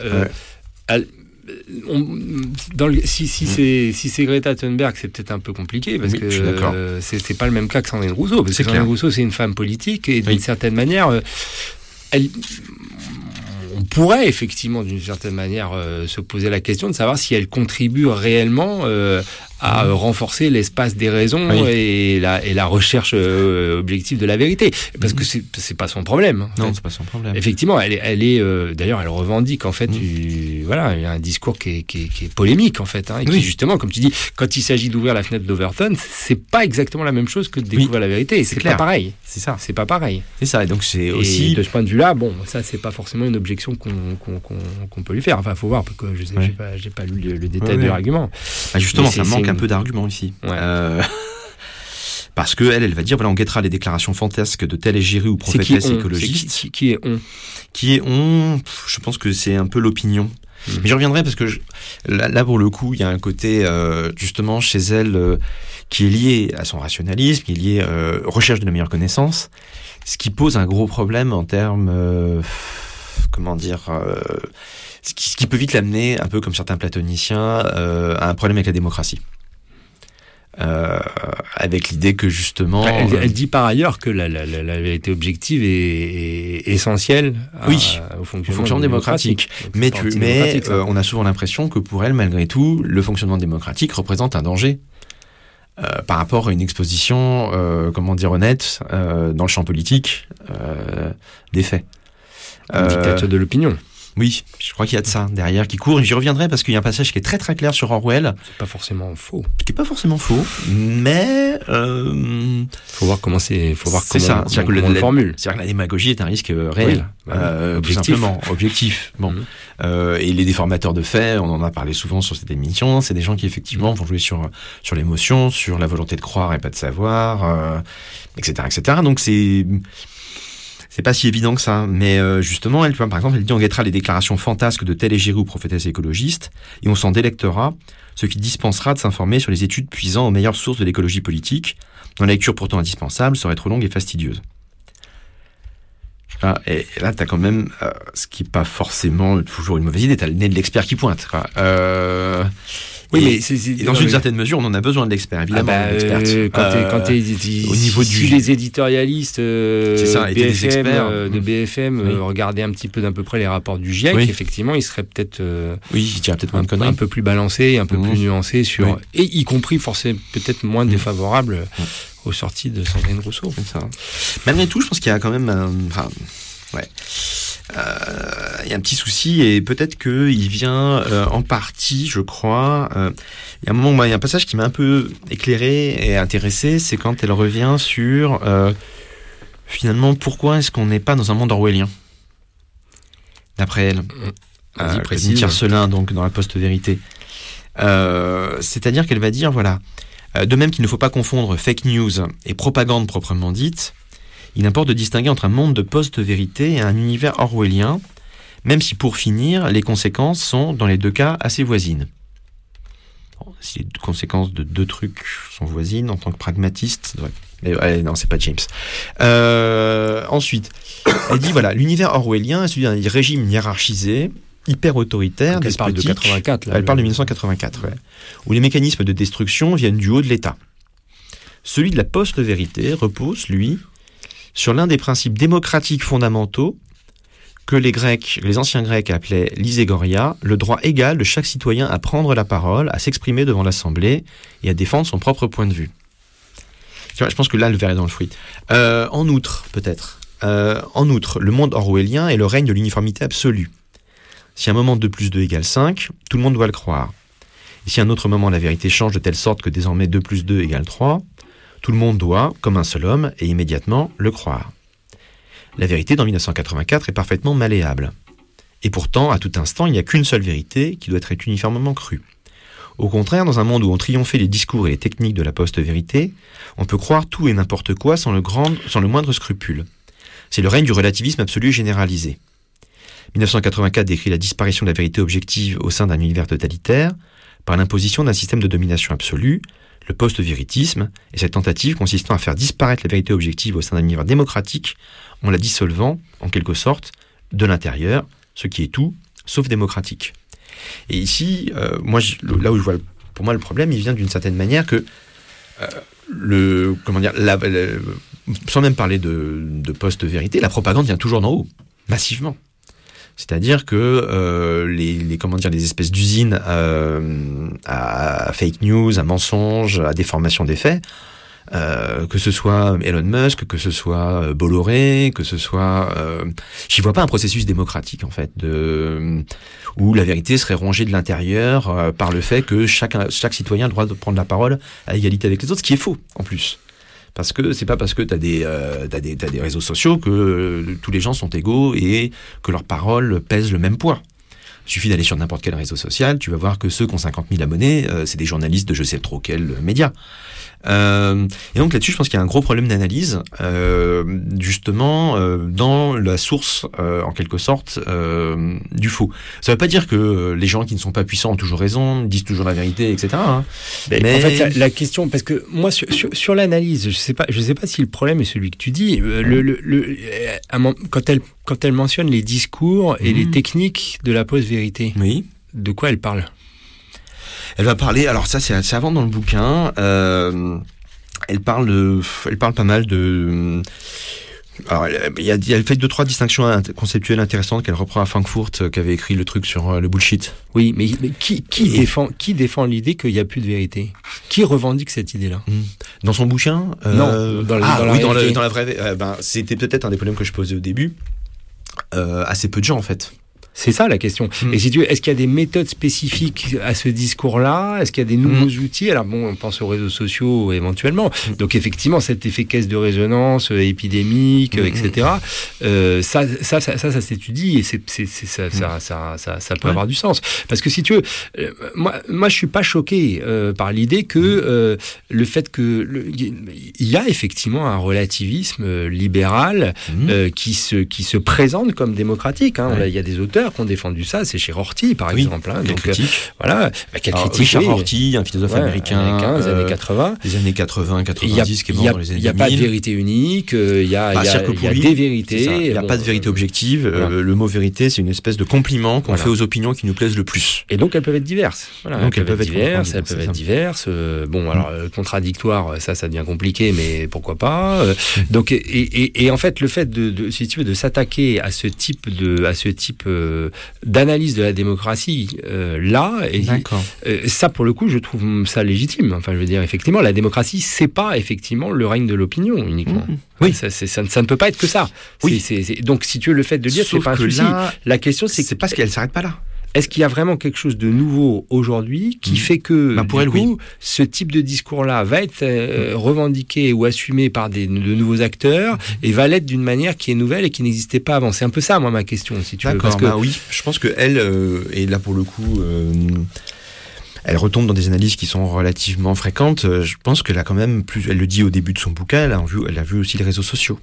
si c'est Greta Thunberg, c'est peut-être un peu compliqué parce que c'est pas le même cas que Sandrine Rousseau. Parce que Sandrine Rousseau, c'est une femme politique et d'une certaine manière, on pourrait effectivement, d'une certaine manière, se poser la question de savoir si elle contribue réellement renforcer l'espace des raisons et la recherche objective de la vérité. Parce que c'est pas son problème. Non, c'est pas son problème. Effectivement, elle est d'ailleurs, elle revendique en fait, il y a un discours qui est polémique en fait, et qui justement, comme tu dis, quand il s'agit d'ouvrir la fenêtre d'Overton, c'est pas exactement la même chose que de découvrir la vérité. C'est pas pareil. C'est ça. C'est pas pareil. C'est ça. Et donc c'est aussi de ce point de vue-là, ça c'est pas forcément une objection qu'on peut lui faire. Enfin, faut voir parce que je sais, j'ai pas lu le détail de l'argument. Justement, ça manque un peu d'arguments ici. Parce que elle va dire, voilà, on guettera les déclarations fantasques de telle égérie ou prophétesse écologiste. Qui est on? Qui est on? Je pense que c'est un peu l'opinion. Mais je reviendrai parce que là pour le coup, il y a un côté justement chez elle qui est lié à son rationalisme, qui est lié recherche de la meilleure connaissance, ce qui pose un gros problème en termes ce qui peut vite l'amener, un peu comme certains platoniciens, à un problème avec la démocratie. Avec l'idée que justement... Elle dit par ailleurs que la vérité objective est essentielle au fonctionnement démocratique. Mais on a souvent l'impression que pour elle, malgré tout, le fonctionnement démocratique représente un danger par rapport à une exposition, honnête, dans le champ politique, des faits. Une dictature de l'opinion. Oui, je crois qu'il y a de ça derrière qui court. J'y reviendrai parce qu'il y a un passage qui est très très clair sur Orwell. C'est pas forcément faux. Qui est pas forcément faux, mais faut voir comment c'est. Faut voir c'est comment, ça. C'est-à-dire comment on le formule. C'est-à-dire que la démagogie est un risque réel, tout simplement objectif. Bon, et les déformateurs de faits, on en a parlé souvent sur cette émission. C'est des gens qui effectivement vont jouer sur l'émotion, sur la volonté de croire et pas de savoir, etc., etc. Donc c'est pas si évident que ça, mais justement, elle, par exemple, elle dit on guettera les déclarations fantasques de telle égérie ou prophétesse écologiste, et on s'en délectera, ce qui dispensera de s'informer sur les études puisant aux meilleures sources de l'écologie politique, dont la lecture pourtant indispensable serait trop longue et fastidieuse. Et là, t'as quand même ce qui est pas forcément toujours une mauvaise idée, t'as le nez de l'expert qui pointe, quoi. Oui, mais dans une certaine mesure, on en a besoin de l'expert, évidemment. Quand t'es au niveau si les éditorialistes de BFM regardaient un petit peu d'à peu près les rapports du GIEC, effectivement, ils seraient peut-être un peu plus balancés, un peu plus nuancés sur et y compris forcément peut-être moins défavorables aux sorties de Sandrine Rousseau. C'est ça. Malgré tout, je pense qu'il y a quand même il y a un petit souci et peut-être qu'il vient en partie, je crois. Il y a un moment, il y a un passage qui m'a un peu éclairé et intéressé, c'est quand elle revient sur finalement pourquoi est-ce qu'on n'est pas dans un monde orwellien, d'après elle. Précise Tiercelin, donc dans la post-vérité. C'est-à-dire qu'elle va dire voilà, de même qu'il ne faut pas confondre fake news et propagande proprement dite. Il importe de distinguer entre un monde de post-vérité et un univers orwellien, même si pour finir, les conséquences sont, dans les deux cas, assez voisines. Bon, si les conséquences de deux trucs sont voisines, en tant que pragmatiste, mais non, c'est pas James. Ensuite, elle dit, voilà, l'univers orwellien est celui d'un régime hiérarchisé, hyper autoritaire, despotique. Elle parle de 84. Elle parle de 1984, où les mécanismes de destruction viennent du haut de l'État. Celui de la post-vérité repose, lui, sur l'un des principes démocratiques fondamentaux que les anciens Grecs appelaient l'iségoria, le droit égal de chaque citoyen à prendre la parole, à s'exprimer devant l'Assemblée et à défendre son propre point de vue. Tu vois, je pense que là, le verre est dans le fruit. En outre, le monde orwellien est le règne de l'uniformité absolue. Si à un moment 2 + 2 = 5, tout le monde doit le croire. Et si à un autre moment la vérité change de telle sorte que désormais 2 + 2 = 3, tout le monde doit, comme un seul homme, et immédiatement, le croire. La vérité, dans 1984, est parfaitement malléable. Et pourtant, à tout instant, il n'y a qu'une seule vérité qui doit être uniformément crue. Au contraire, dans un monde où ont triomphé les discours et les techniques de la post-vérité, on peut croire tout et n'importe quoi sans le moindre scrupule. C'est le règne du relativisme absolu et généralisé. 1984 décrit la disparition de la vérité objective au sein d'un univers totalitaire par l'imposition d'un système de domination absolue, le post-véritisme, et cette tentative consistant à faire disparaître la vérité objective au sein d'un univers démocratique en la dissolvant, en quelque sorte, de l'intérieur, ce qui est tout, sauf démocratique. Et ici, là où je vois, pour moi, le problème, il vient d'une certaine manière que sans même parler de post-vérité, la propagande vient toujours d'en haut, massivement. C'est-à-dire que les espèces d'usines à fake news, à mensonges, à déformation des faits, que ce soit Elon Musk, que ce soit Bolloré, que ce soit... j'y vois pas un processus démocratique, en fait, où la vérité serait rongée de l'intérieur par le fait que chaque citoyen a le droit de prendre la parole à égalité avec les autres, ce qui est faux, en plus. Parce que c'est pas parce que t'as des réseaux sociaux que tous les gens sont égaux et que leurs paroles pèsent le même poids. Il suffit d'aller sur n'importe quel réseau social, tu vas voir que ceux qui ont 50 000 abonnés, c'est des journalistes de je sais trop quel média. Et donc là-dessus, je pense qu'il y a un gros problème d'analyse, justement, dans la source, en quelque sorte, du faux. Ça ne veut pas dire que les gens qui ne sont pas puissants ont toujours raison, disent toujours la vérité, etc. Hein. Mais en fait, la question, parce que moi, sur l'analyse, je sais pas si le problème est celui que tu dis. Quand elle mentionne les discours et les techniques de la post-vérité, oui. De quoi elle parle ? Elle va parler, alors ça c'est avant dans le bouquin, elle parle pas mal de... Alors, elle fait 2-3 distinctions conceptuelles intéressantes qu'elle reprend à Frankfurt, qui avait écrit le truc sur le bullshit. Oui, mais qui défend l'idée qu'il n'y a plus de vérité ? Qui revendique cette idée-là ? Dans son bouquin Non, dans la vraie... c'était peut-être un des problèmes que je posais au début. Assez peu de gens, en fait. C'est ça la question. Et si tu veux, est-ce qu'il y a des méthodes spécifiques à ce discours-là ? Est-ce qu'il y a des nouveaux outils ? Alors bon, on pense aux réseaux sociaux éventuellement. Donc effectivement, cet effet caisse de résonance épidémique, etc. Ça s'étudie et ça peut avoir du sens. Parce que si tu veux, moi je suis pas choqué par l'idée que le fait que il y a effectivement un relativisme libéral qui se présente comme démocratique. Hein. Il y a des auteurs qui ont défendu ça, c'est chez Rorty par exemple. Hein, donc voilà, quelle critique. Richard Rorty, un philosophe américain, des années 80, des années 80, 90, qui est mort dans les années 2000. Il n'y a pas de vérité unique, il y a des vérités. Il n'y a pas de vérité objective. Le mot vérité, c'est une espèce de compliment qu'on fait aux opinions qui nous plaisent le plus. Et donc elles peuvent être diverses. Voilà, donc elles peuvent être diverses. Bon, alors contradictoire, ça devient compliqué, mais pourquoi pas. Donc et en fait, le fait si tu veux, de s'attaquer à ce type d'analyse de la démocratie ça pour le coup je trouve ça légitime. Enfin je veux dire effectivement la démocratie c'est pas effectivement le règne de l'opinion uniquement. Oui, ça ne peut pas être que ça. Oui. Donc si tu veux le fait de dire c'est pas un souci. La question c'est parce qu'elle s'arrête pas là. Est-ce qu'il y a vraiment quelque chose de nouveau aujourd'hui qui fait que ce type de discours-là va être revendiqué ou assumé par de nouveaux acteurs et va l'être d'une manière qui est nouvelle et qui n'existait pas avant ? C'est un peu ça, moi, ma question, si tu veux. Parce que... oui, je pense qu'elle, et là pour le coup, elle retombe dans des analyses qui sont relativement fréquentes. Je pense qu'elle a quand même elle le dit au début de son bouquin, elle a vu aussi les réseaux sociaux.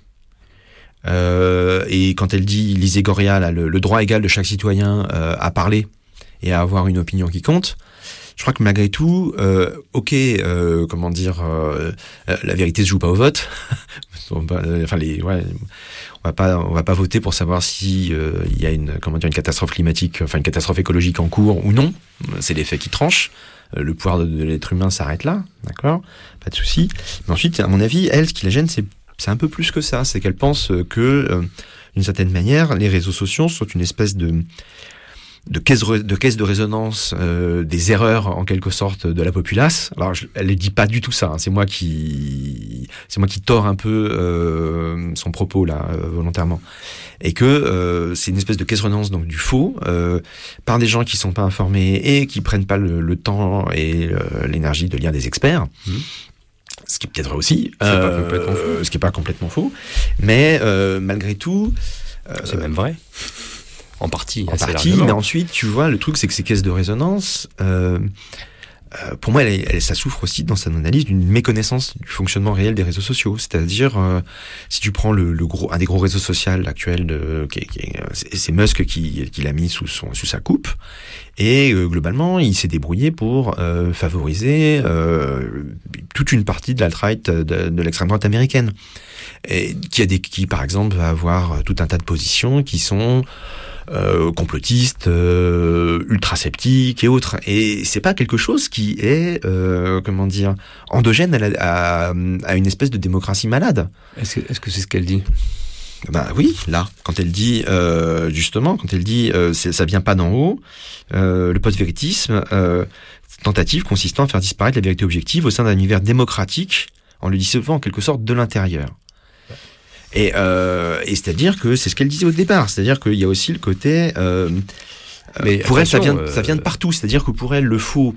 Et quand elle dit Lysée Goria, là, le droit égal de chaque citoyen à parler et à avoir une opinion qui compte, je crois que malgré tout, la vérité se joue pas au vote. On va pas voter pour savoir si il y a une catastrophe climatique, une catastrophe écologique en cours ou non. C'est les faits qui tranchent. Le pouvoir de l'être humain s'arrête là, d'accord ? Pas de souci. Mais ensuite, à mon avis, elle, ce qui la gêne, c'est un peu plus que ça. C'est qu'elle pense que, d'une certaine manière, les réseaux sociaux sont une espèce de caisse de résonance des erreurs, en quelque sorte, de la populace. Alors, elle ne dit pas du tout ça. Hein. C'est moi qui tords un peu son propos, là, volontairement. Et que c'est une espèce de caisse de résonance, donc, du faux, par des gens qui ne sont pas informés et qui ne prennent pas le temps et l'énergie de lire des experts. Ce qui est peut-être vrai aussi, ce qui n'est pas complètement faux, mais malgré tout... c'est même vrai, en partie, mais ensuite, tu vois, le truc, c'est que ces caisses de résonance, pour moi, ça souffre aussi dans son analyse d'une méconnaissance du fonctionnement réel des réseaux sociaux. C'est-à-dire, si tu prends un des gros réseaux sociaux actuels, c'est Musk qui l'a mis sous sa coupe, et globalement, il s'est débrouillé pour favoriser toute une partie de l'alt-right de l'extrême droite américaine, et qui par exemple va avoir tout un tas de positions qui sont complotistes, ultra sceptiques et autres. Et c'est pas quelque chose qui est endogène à une espèce de démocratie malade. Est-ce que c'est ce qu'elle dit ? Oui, là, quand elle dit ça vient pas d'en haut, le post-véritisme, tentative consistant à faire disparaître la vérité objective au sein d'un univers démocratique en le dissolvant en quelque sorte de l'intérieur. Et c'est-à-dire que c'est ce qu'elle disait au départ, c'est-à-dire qu'il y a aussi le côté mais pour elle ça vient de partout, c'est-à-dire que pour elle le faux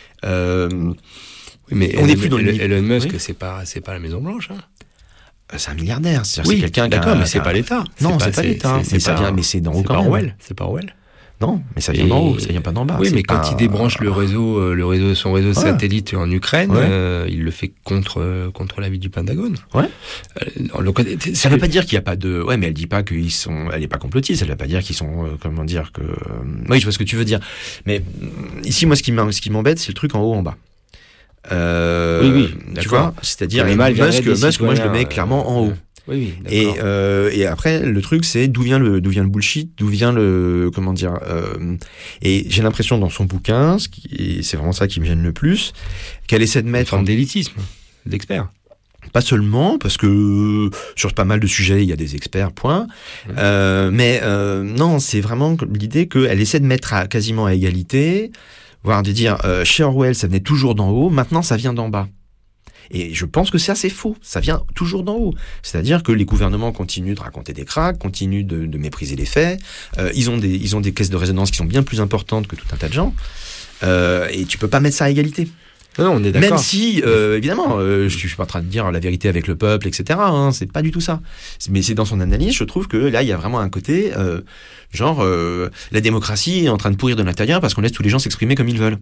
oui, mais on n'est plus dans Elon Musk, oui. c'est pas la Maison Blanche. C'est un milliardaire, c'est-à-dire oui, c'est quelqu'un d'accord, mais c'est pas l'État. Non, c'est pas l'État. Mais ça vient, mais c'est d'en haut quand même. C'est pas Orwell. Non, mais ça vient d'en haut, ça vient pas d'en bas. Oui, mais quand il débranche son réseau satellite en Ukraine, il le fait contre l'avis du Pentagone. Ouais. Ça veut pas dire qu'il y a pas de. Ouais, mais elle dit pas qu'ils sont. Elle est pas complotiste. Elle veut pas dire qu'ils sont. Comment dire que. Oui, je vois ce que tu veux dire. Mais ici, moi, ce qui m'embête, c'est le truc en haut, en bas. Oui, tu vois, c'est-à-dire Musk, moi je le mets clairement en haut. Oui, et après le truc c'est d'où vient le bullshit, d'où vient le comment dire. Et j'ai l'impression dans son bouquin, c'est vraiment ça qui me gêne le plus, qu'elle essaie de mettre une forme d'élitisme, d'expert. Pas seulement, parce que sur pas mal de sujets, il y a des experts, point. Mais non, c'est vraiment l'idée qu'elle essaie de mettre quasiment à égalité, voire de dire, chez Orwell, ça venait toujours d'en haut, maintenant ça vient d'en bas. Et je pense que c'est assez faux, ça vient toujours d'en haut. C'est-à-dire que les gouvernements continuent de raconter des cracks, continuent de mépriser les faits, ils ont des caisses de résonance qui sont bien plus importantes que tout un tas de gens, et tu peux pas mettre ça à égalité. Non, on est d'accord. Même si, évidemment, je suis pas en train de dire la vérité avec le peuple, etc. C'est pas du tout ça. Mais c'est dans son analyse, je trouve que là, il y a vraiment un côté, la démocratie est en train de pourrir de l'intérieur parce qu'on laisse tous les gens s'exprimer comme ils veulent.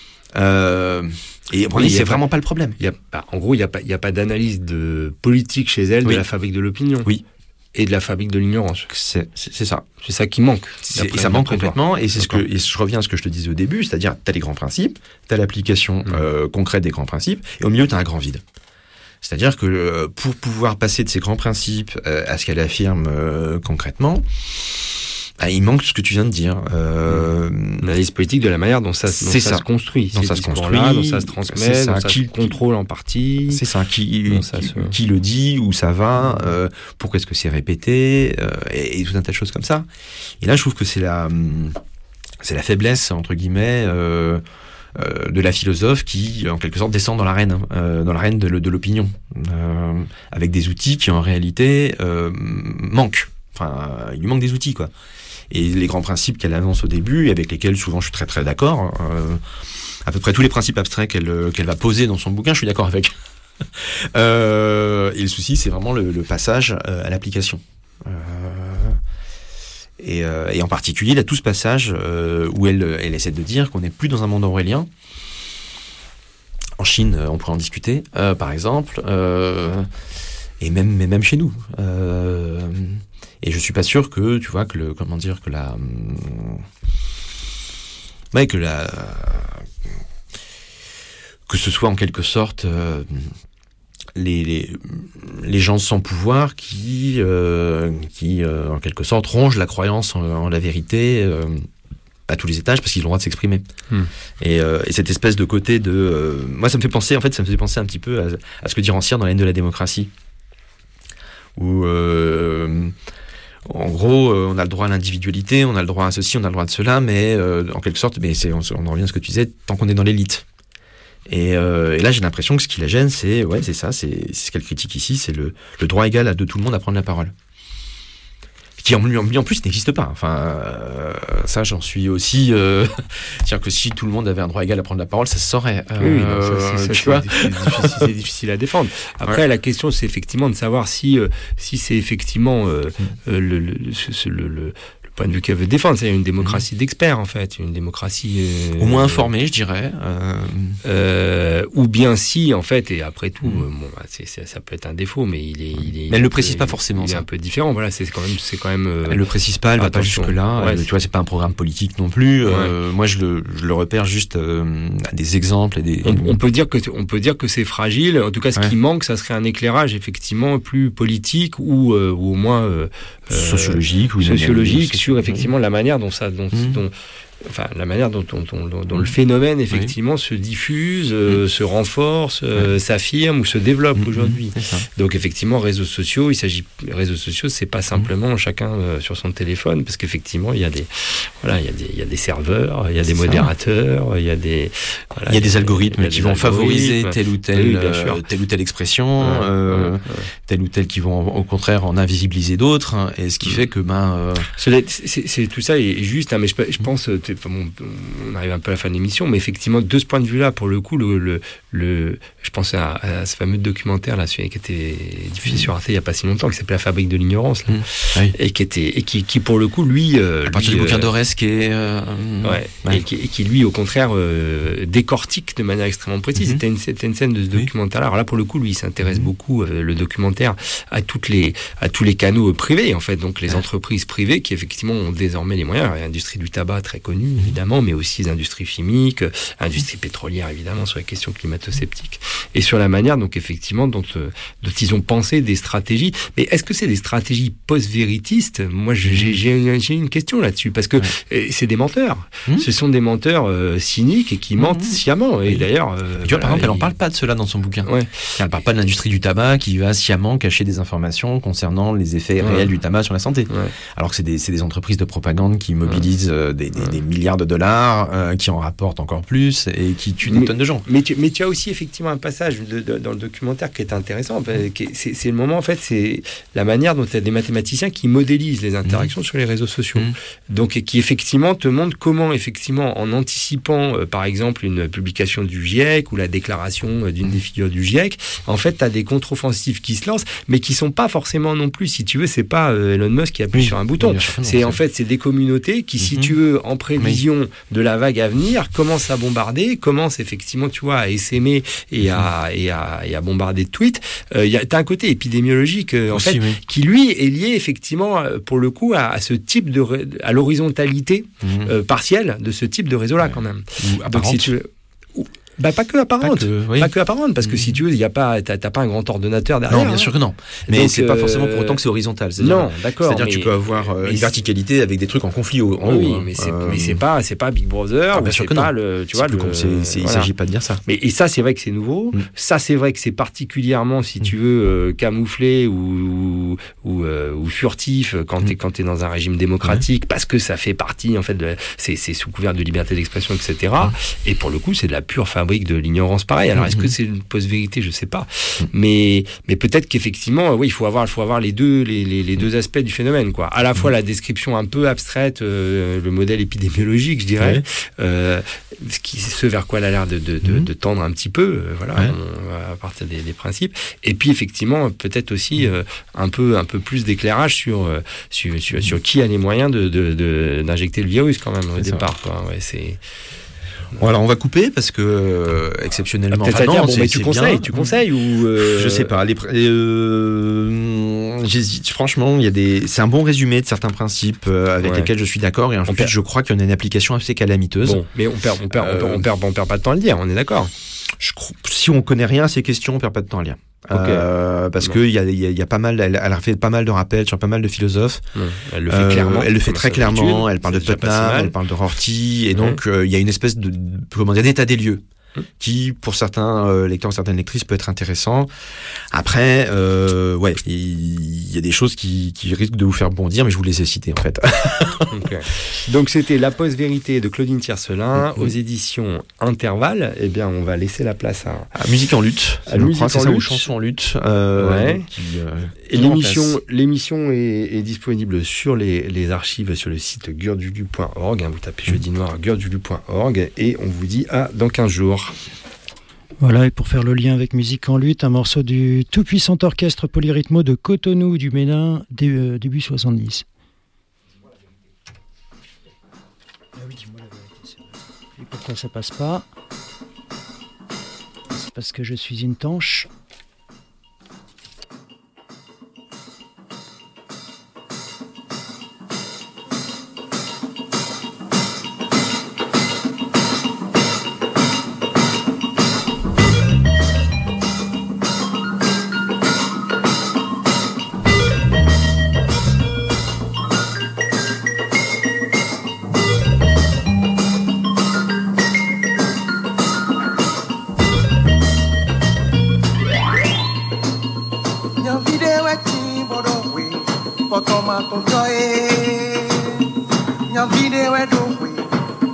Et oui, c'est vraiment pas le problème. En gros, il y a pas d'analyse de politique chez elle de la fabrique de l'opinion. Oui. Et de la fabrique de l'ignorance. C'est ça. C'est ça qui manque. Et ça manque complètement. Et je reviens à ce que je te disais au début, c'est-à-dire, t'as les grands principes, t'as l'application concrète des grands principes, et au milieu, t'as un grand vide. C'est-à-dire que pour pouvoir passer de ces grands principes à ce qu'elle affirme concrètement, il manque ce que tu viens de dire. L'analyse politique de la manière dont ça se construit. Dont ça se construit, dont ça se transmet, dont ça se contrôle en partie. C'est ça. Qui le dit, où ça va, pourquoi est-ce que c'est répété, et tout un tas de choses comme ça. Et là, je trouve que c'est la faiblesse, entre guillemets, de la philosophe qui, en quelque sorte, descend dans l'arène de l'opinion, avec des outils qui, en réalité, manquent. Enfin, il lui manque des outils, quoi. Et les grands principes qu'elle annonce au début, avec lesquels souvent je suis très très d'accord, à peu près tous les principes abstraits qu'elle va poser dans son bouquin, je suis d'accord avec. Et le souci, c'est vraiment le passage à l'application. Et en particulier, il y a tout ce passage où elle essaie de dire qu'on n'est plus dans un monde orwellien. En Chine, on pourrait en discuter, par exemple, et même chez nous. Et je suis pas sûr que, tu vois, que ce soit en quelque sorte les gens sans pouvoir qui en quelque sorte rongent la croyance en la vérité à tous les étages parce qu'ils ont le droit de s'exprimer. Et cette espèce de côté moi ça me fait penser un petit peu à ce que dit Rancière dans La haine de la démocratie, où en gros, on a le droit à l'individualité, on a le droit à ceci, on a le droit à cela, mais en quelque sorte, on en revient à ce que tu disais, tant qu'on est dans l'élite. Et là, j'ai l'impression que ce qui la gêne, c'est ce qu'elle critique ici, c'est le droit égal de tout le monde à prendre la parole. Qui en plus n'existe pas. Enfin, ça, j'en suis aussi. C'est-à-dire que si tout le monde avait un droit égal à prendre la parole, ça se saurait. C'est difficile à défendre. Après, la question, c'est effectivement de savoir si c'est effectivement le point de vue qu'elle veut défendre. C'est une démocratie d'experts, en fait. Une démocratie... au moins informée, je dirais. Ou bien si, en fait, et après tout, ça peut être un défaut, mais mais elle ne le précise pas forcément. Il est un peu différent. Voilà, c'est quand même elle le précise pas, elle va pas jusque-là. Tu vois, c'est pas un programme politique non plus. Moi, je le repère juste à des exemples. On peut dire que c'est fragile. En tout cas, ce qui manque, ça serait un éclairage, effectivement, plus politique ou au moins... sociologique sur effectivement la manière dont la manière dont le phénomène effectivement se diffuse, se renforce, s'affirme ou se développe aujourd'hui. Donc effectivement, réseaux sociaux, c'est pas simplement chacun sur son téléphone, parce qu'effectivement il y a des serveurs, il y a des modérateurs, il y a des algorithmes qui vont favoriser telle ou telle expression, telle ou telle qui vont au contraire en invisibiliser d'autres, hein, et ce qui fait que c'est tout ça est juste, hein, mais je pense on arrive un peu à la fin de l'émission, mais effectivement de ce point de vue-là, pour le coup, je pense à ce fameux documentaire là, qui était diffusé sur Arte il y a pas si longtemps, qui s'appelait La Fabrique de l'ignorance, là, et qui pour le coup lui à partir du bouquin d'Orès qui est et qui lui au contraire décortique de manière extrêmement précise. C'était une scène de ce documentaire-là. Alors là pour le coup lui il s'intéresse beaucoup, le documentaire, à tous les canaux privés en fait, donc les entreprises privées qui effectivement ont désormais les moyens. L'industrie du tabac très connue évidemment, mais aussi les industries chimiques, industrie pétrolière évidemment, sur les questions climato-sceptiques, et sur la manière donc effectivement dont ils ont pensé des stratégies. Mais est-ce que c'est des stratégies post-véritistes? Moi j'ai une question là-dessus, parce que c'est des menteurs. Ce sont des menteurs cyniques et qui mentent sciemment. Et d'ailleurs, tu vois, par exemple, elle en parle pas de cela dans son bouquin. Elle parle pas de l'industrie du tabac qui va sciemment cacher des informations concernant les effets réels du tabac sur la santé. Alors que c'est des entreprises de propagande qui mobilisent des milliards de dollars, qui en rapportent encore plus et qui tuent des tonnes de gens. Mais tu as aussi effectivement un passage dans le documentaire qui est intéressant. C'est le moment, en fait, c'est la manière dont il y a des mathématiciens qui modélisent les interactions sur les réseaux sociaux. Donc, qui effectivement te montrent comment, effectivement, en anticipant, par exemple, une publication du GIEC ou la déclaration d'une des figures du GIEC, en fait, tu as des contre-offensives qui se lancent, mais qui sont pas forcément non plus, si tu veux, c'est pas Elon Musk qui appuie sur un bouton. C'est des communautés qui, si tu veux, en prévision de la vague à venir, commencent à bombarder, commencent effectivement, tu vois, à essaimer et à bombarder de tweets. T'as un côté épidémiologique, en fait, qui lui est lié effectivement, pour le coup, à ce type à l'horizontalité partielle de ce type de réseau-là, quand même. Donc, si tu veux, pas que apparente, parce que si tu veux, t'as pas un grand ordonnateur derrière. Non, bien sûr que non. Mais donc, c'est pas forcément pour autant que c'est horizontal. Non, d'accord. C'est-à-dire que tu peux avoir une verticalité avec des trucs en conflit en haut. Oui, mais c'est pas Big Brother. Bien sûr que non. Il s'agit pas de dire ça. Et ça, c'est vrai que c'est nouveau. Ça, c'est vrai que c'est particulièrement, si tu veux, camouflé ou furtif quand t'es dans un régime démocratique, parce que ça fait partie, en fait, c'est sous couvert de liberté d'expression, etc. Et pour le coup, c'est de la pure fabrique de l'ignorance, pareil. Alors, est-ce que c'est une post-vérité? Je sais pas. Mais peut-être qu'effectivement, il faut avoir les deux aspects du phénomène, quoi. À la fois la description un peu abstraite, le modèle épidémiologique, je dirais, ce vers quoi elle a l'air de tendre un petit peu, à partir des principes. Et puis, effectivement, peut-être aussi un peu plus d'éclairage sur qui a les moyens d'injecter le virus, quand même, au départ, quoi. Bon, alors on va couper parce que exceptionnellement. Tu conseilles ou je sais pas. J'hésite. Franchement, c'est un bon résumé de certains principes avec lesquels je suis d'accord, et ensuite je crois qu'il y en a une application assez calamiteuse. Bon, mais on perd pas de temps à le dire. On est d'accord. Si on connaît rien à ces questions, on perd pas de temps à lire. Parce que il y a pas mal, elle a fait pas mal de rappels sur pas mal de philosophes. Elle le fait clairement. Elle le fait très clairement. Elle parle de Putnam, elle parle de Rorty, et donc il y a une espèce d'état des lieux qui, pour certains lecteurs, certaines lectrices, peut être intéressant. Après, il y a des choses qui risquent de vous faire bondir, mais je vous les ai citées, en fait. Donc, c'était La Post-Vérité de Claudine Tiercelin, aux éditions Intervalle. Eh bien, on va laisser la place à Musique en lutte. Ou Chanson en lutte. Et l'émission est disponible sur les archives sur le site gurdulu.org. Vous tapez Jeudi Noir, gurdulu.org, et on vous dit à dans 15 jours. Voilà, et pour faire le lien avec Musique en lutte, un morceau du tout-puissant orchestre polyrythmo de Cotonou du Ménin, début 70. Ah oui, dis-moi la vérité. Et pourquoi ça passe pas? C'est parce que je suis une tanche.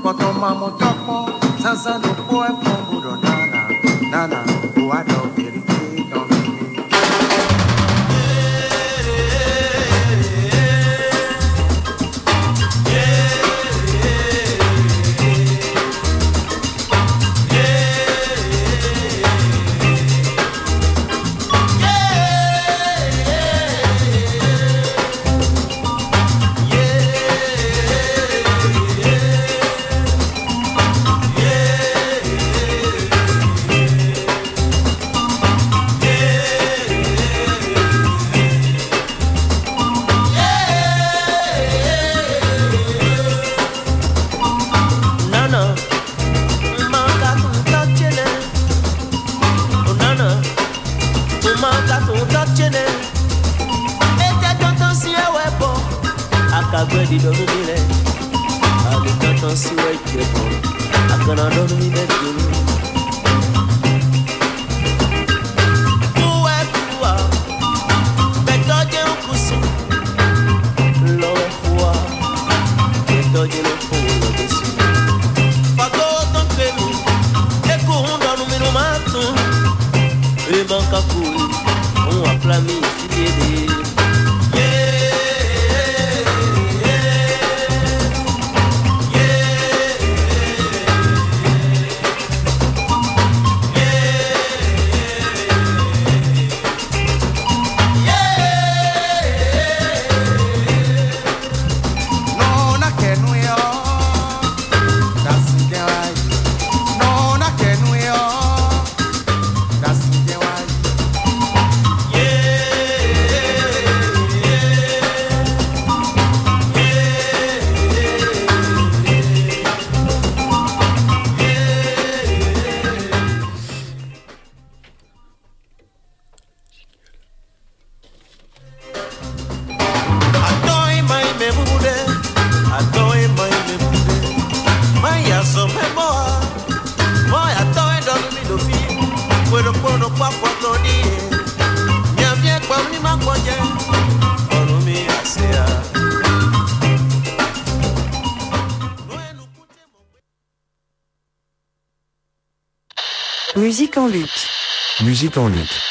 Musique en lutte. Musique en lutte.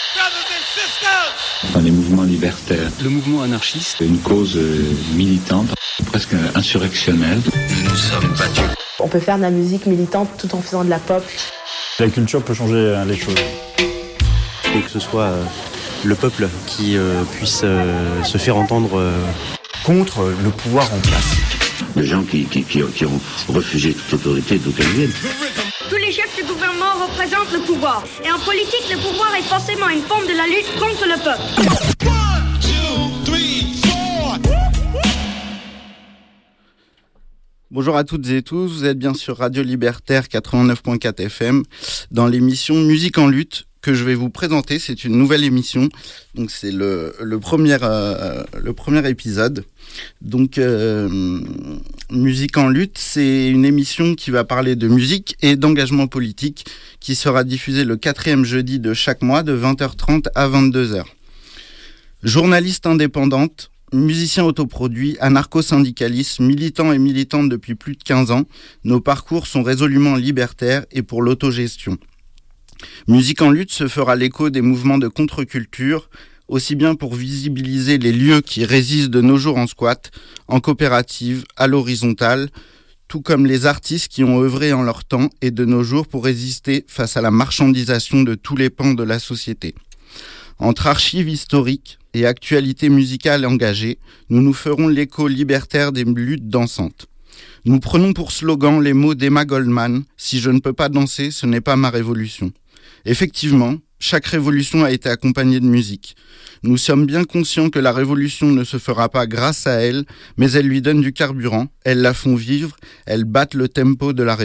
Dans les mouvements libertaires. Le mouvement anarchiste. Une cause militante, presque insurrectionnelle. Nous nous sommes battus. On peut faire de la musique militante tout en faisant de la pop. La culture peut changer les choses. Et que ce soit le peuple qui puisse se faire entendre contre le pouvoir en place. Les gens qui ont refusé toute autorité d'où qu'elle vienne. Tous les chefs du gouvernement représentent le pouvoir. Et en politique, le pouvoir est forcément une forme de la lutte contre le peuple. 1, 2, 3, 4. Bonjour à toutes et tous, vous êtes bien sur Radio Libertaire 89.4 FM dans l'émission Musique en lutte que je vais vous présenter. C'est une nouvelle émission, donc c'est le premier épisode. Donc Musique en lutte, c'est une émission qui va parler de musique et d'engagement politique qui sera diffusée le 4e jeudi de chaque mois de 20h30 à 22h. Journaliste indépendante, musicien autoproduit, anarcho-syndicaliste, militant et militante depuis plus de 15 ans, nos parcours sont résolument libertaires et pour l'autogestion. Musique en lutte se fera l'écho des mouvements de contre-culture, aussi bien pour visibiliser les lieux qui résistent de nos jours en squat, en coopérative, à l'horizontale, tout comme les artistes qui ont œuvré en leur temps et de nos jours pour résister face à la marchandisation de tous les pans de la société. Entre archives historiques et actualités musicales engagées, nous nous ferons l'écho libertaire des luttes dansantes. Nous prenons pour slogan les mots d'Emma Goldman « Si je ne peux pas danser, ce n'est pas ma révolution ». Effectivement, chaque révolution a été accompagnée de musique. Nous sommes bien conscients que la révolution ne se fera pas grâce à elle, mais elles lui donnent du carburant, elles la font vivre, elles battent le tempo de la révolution.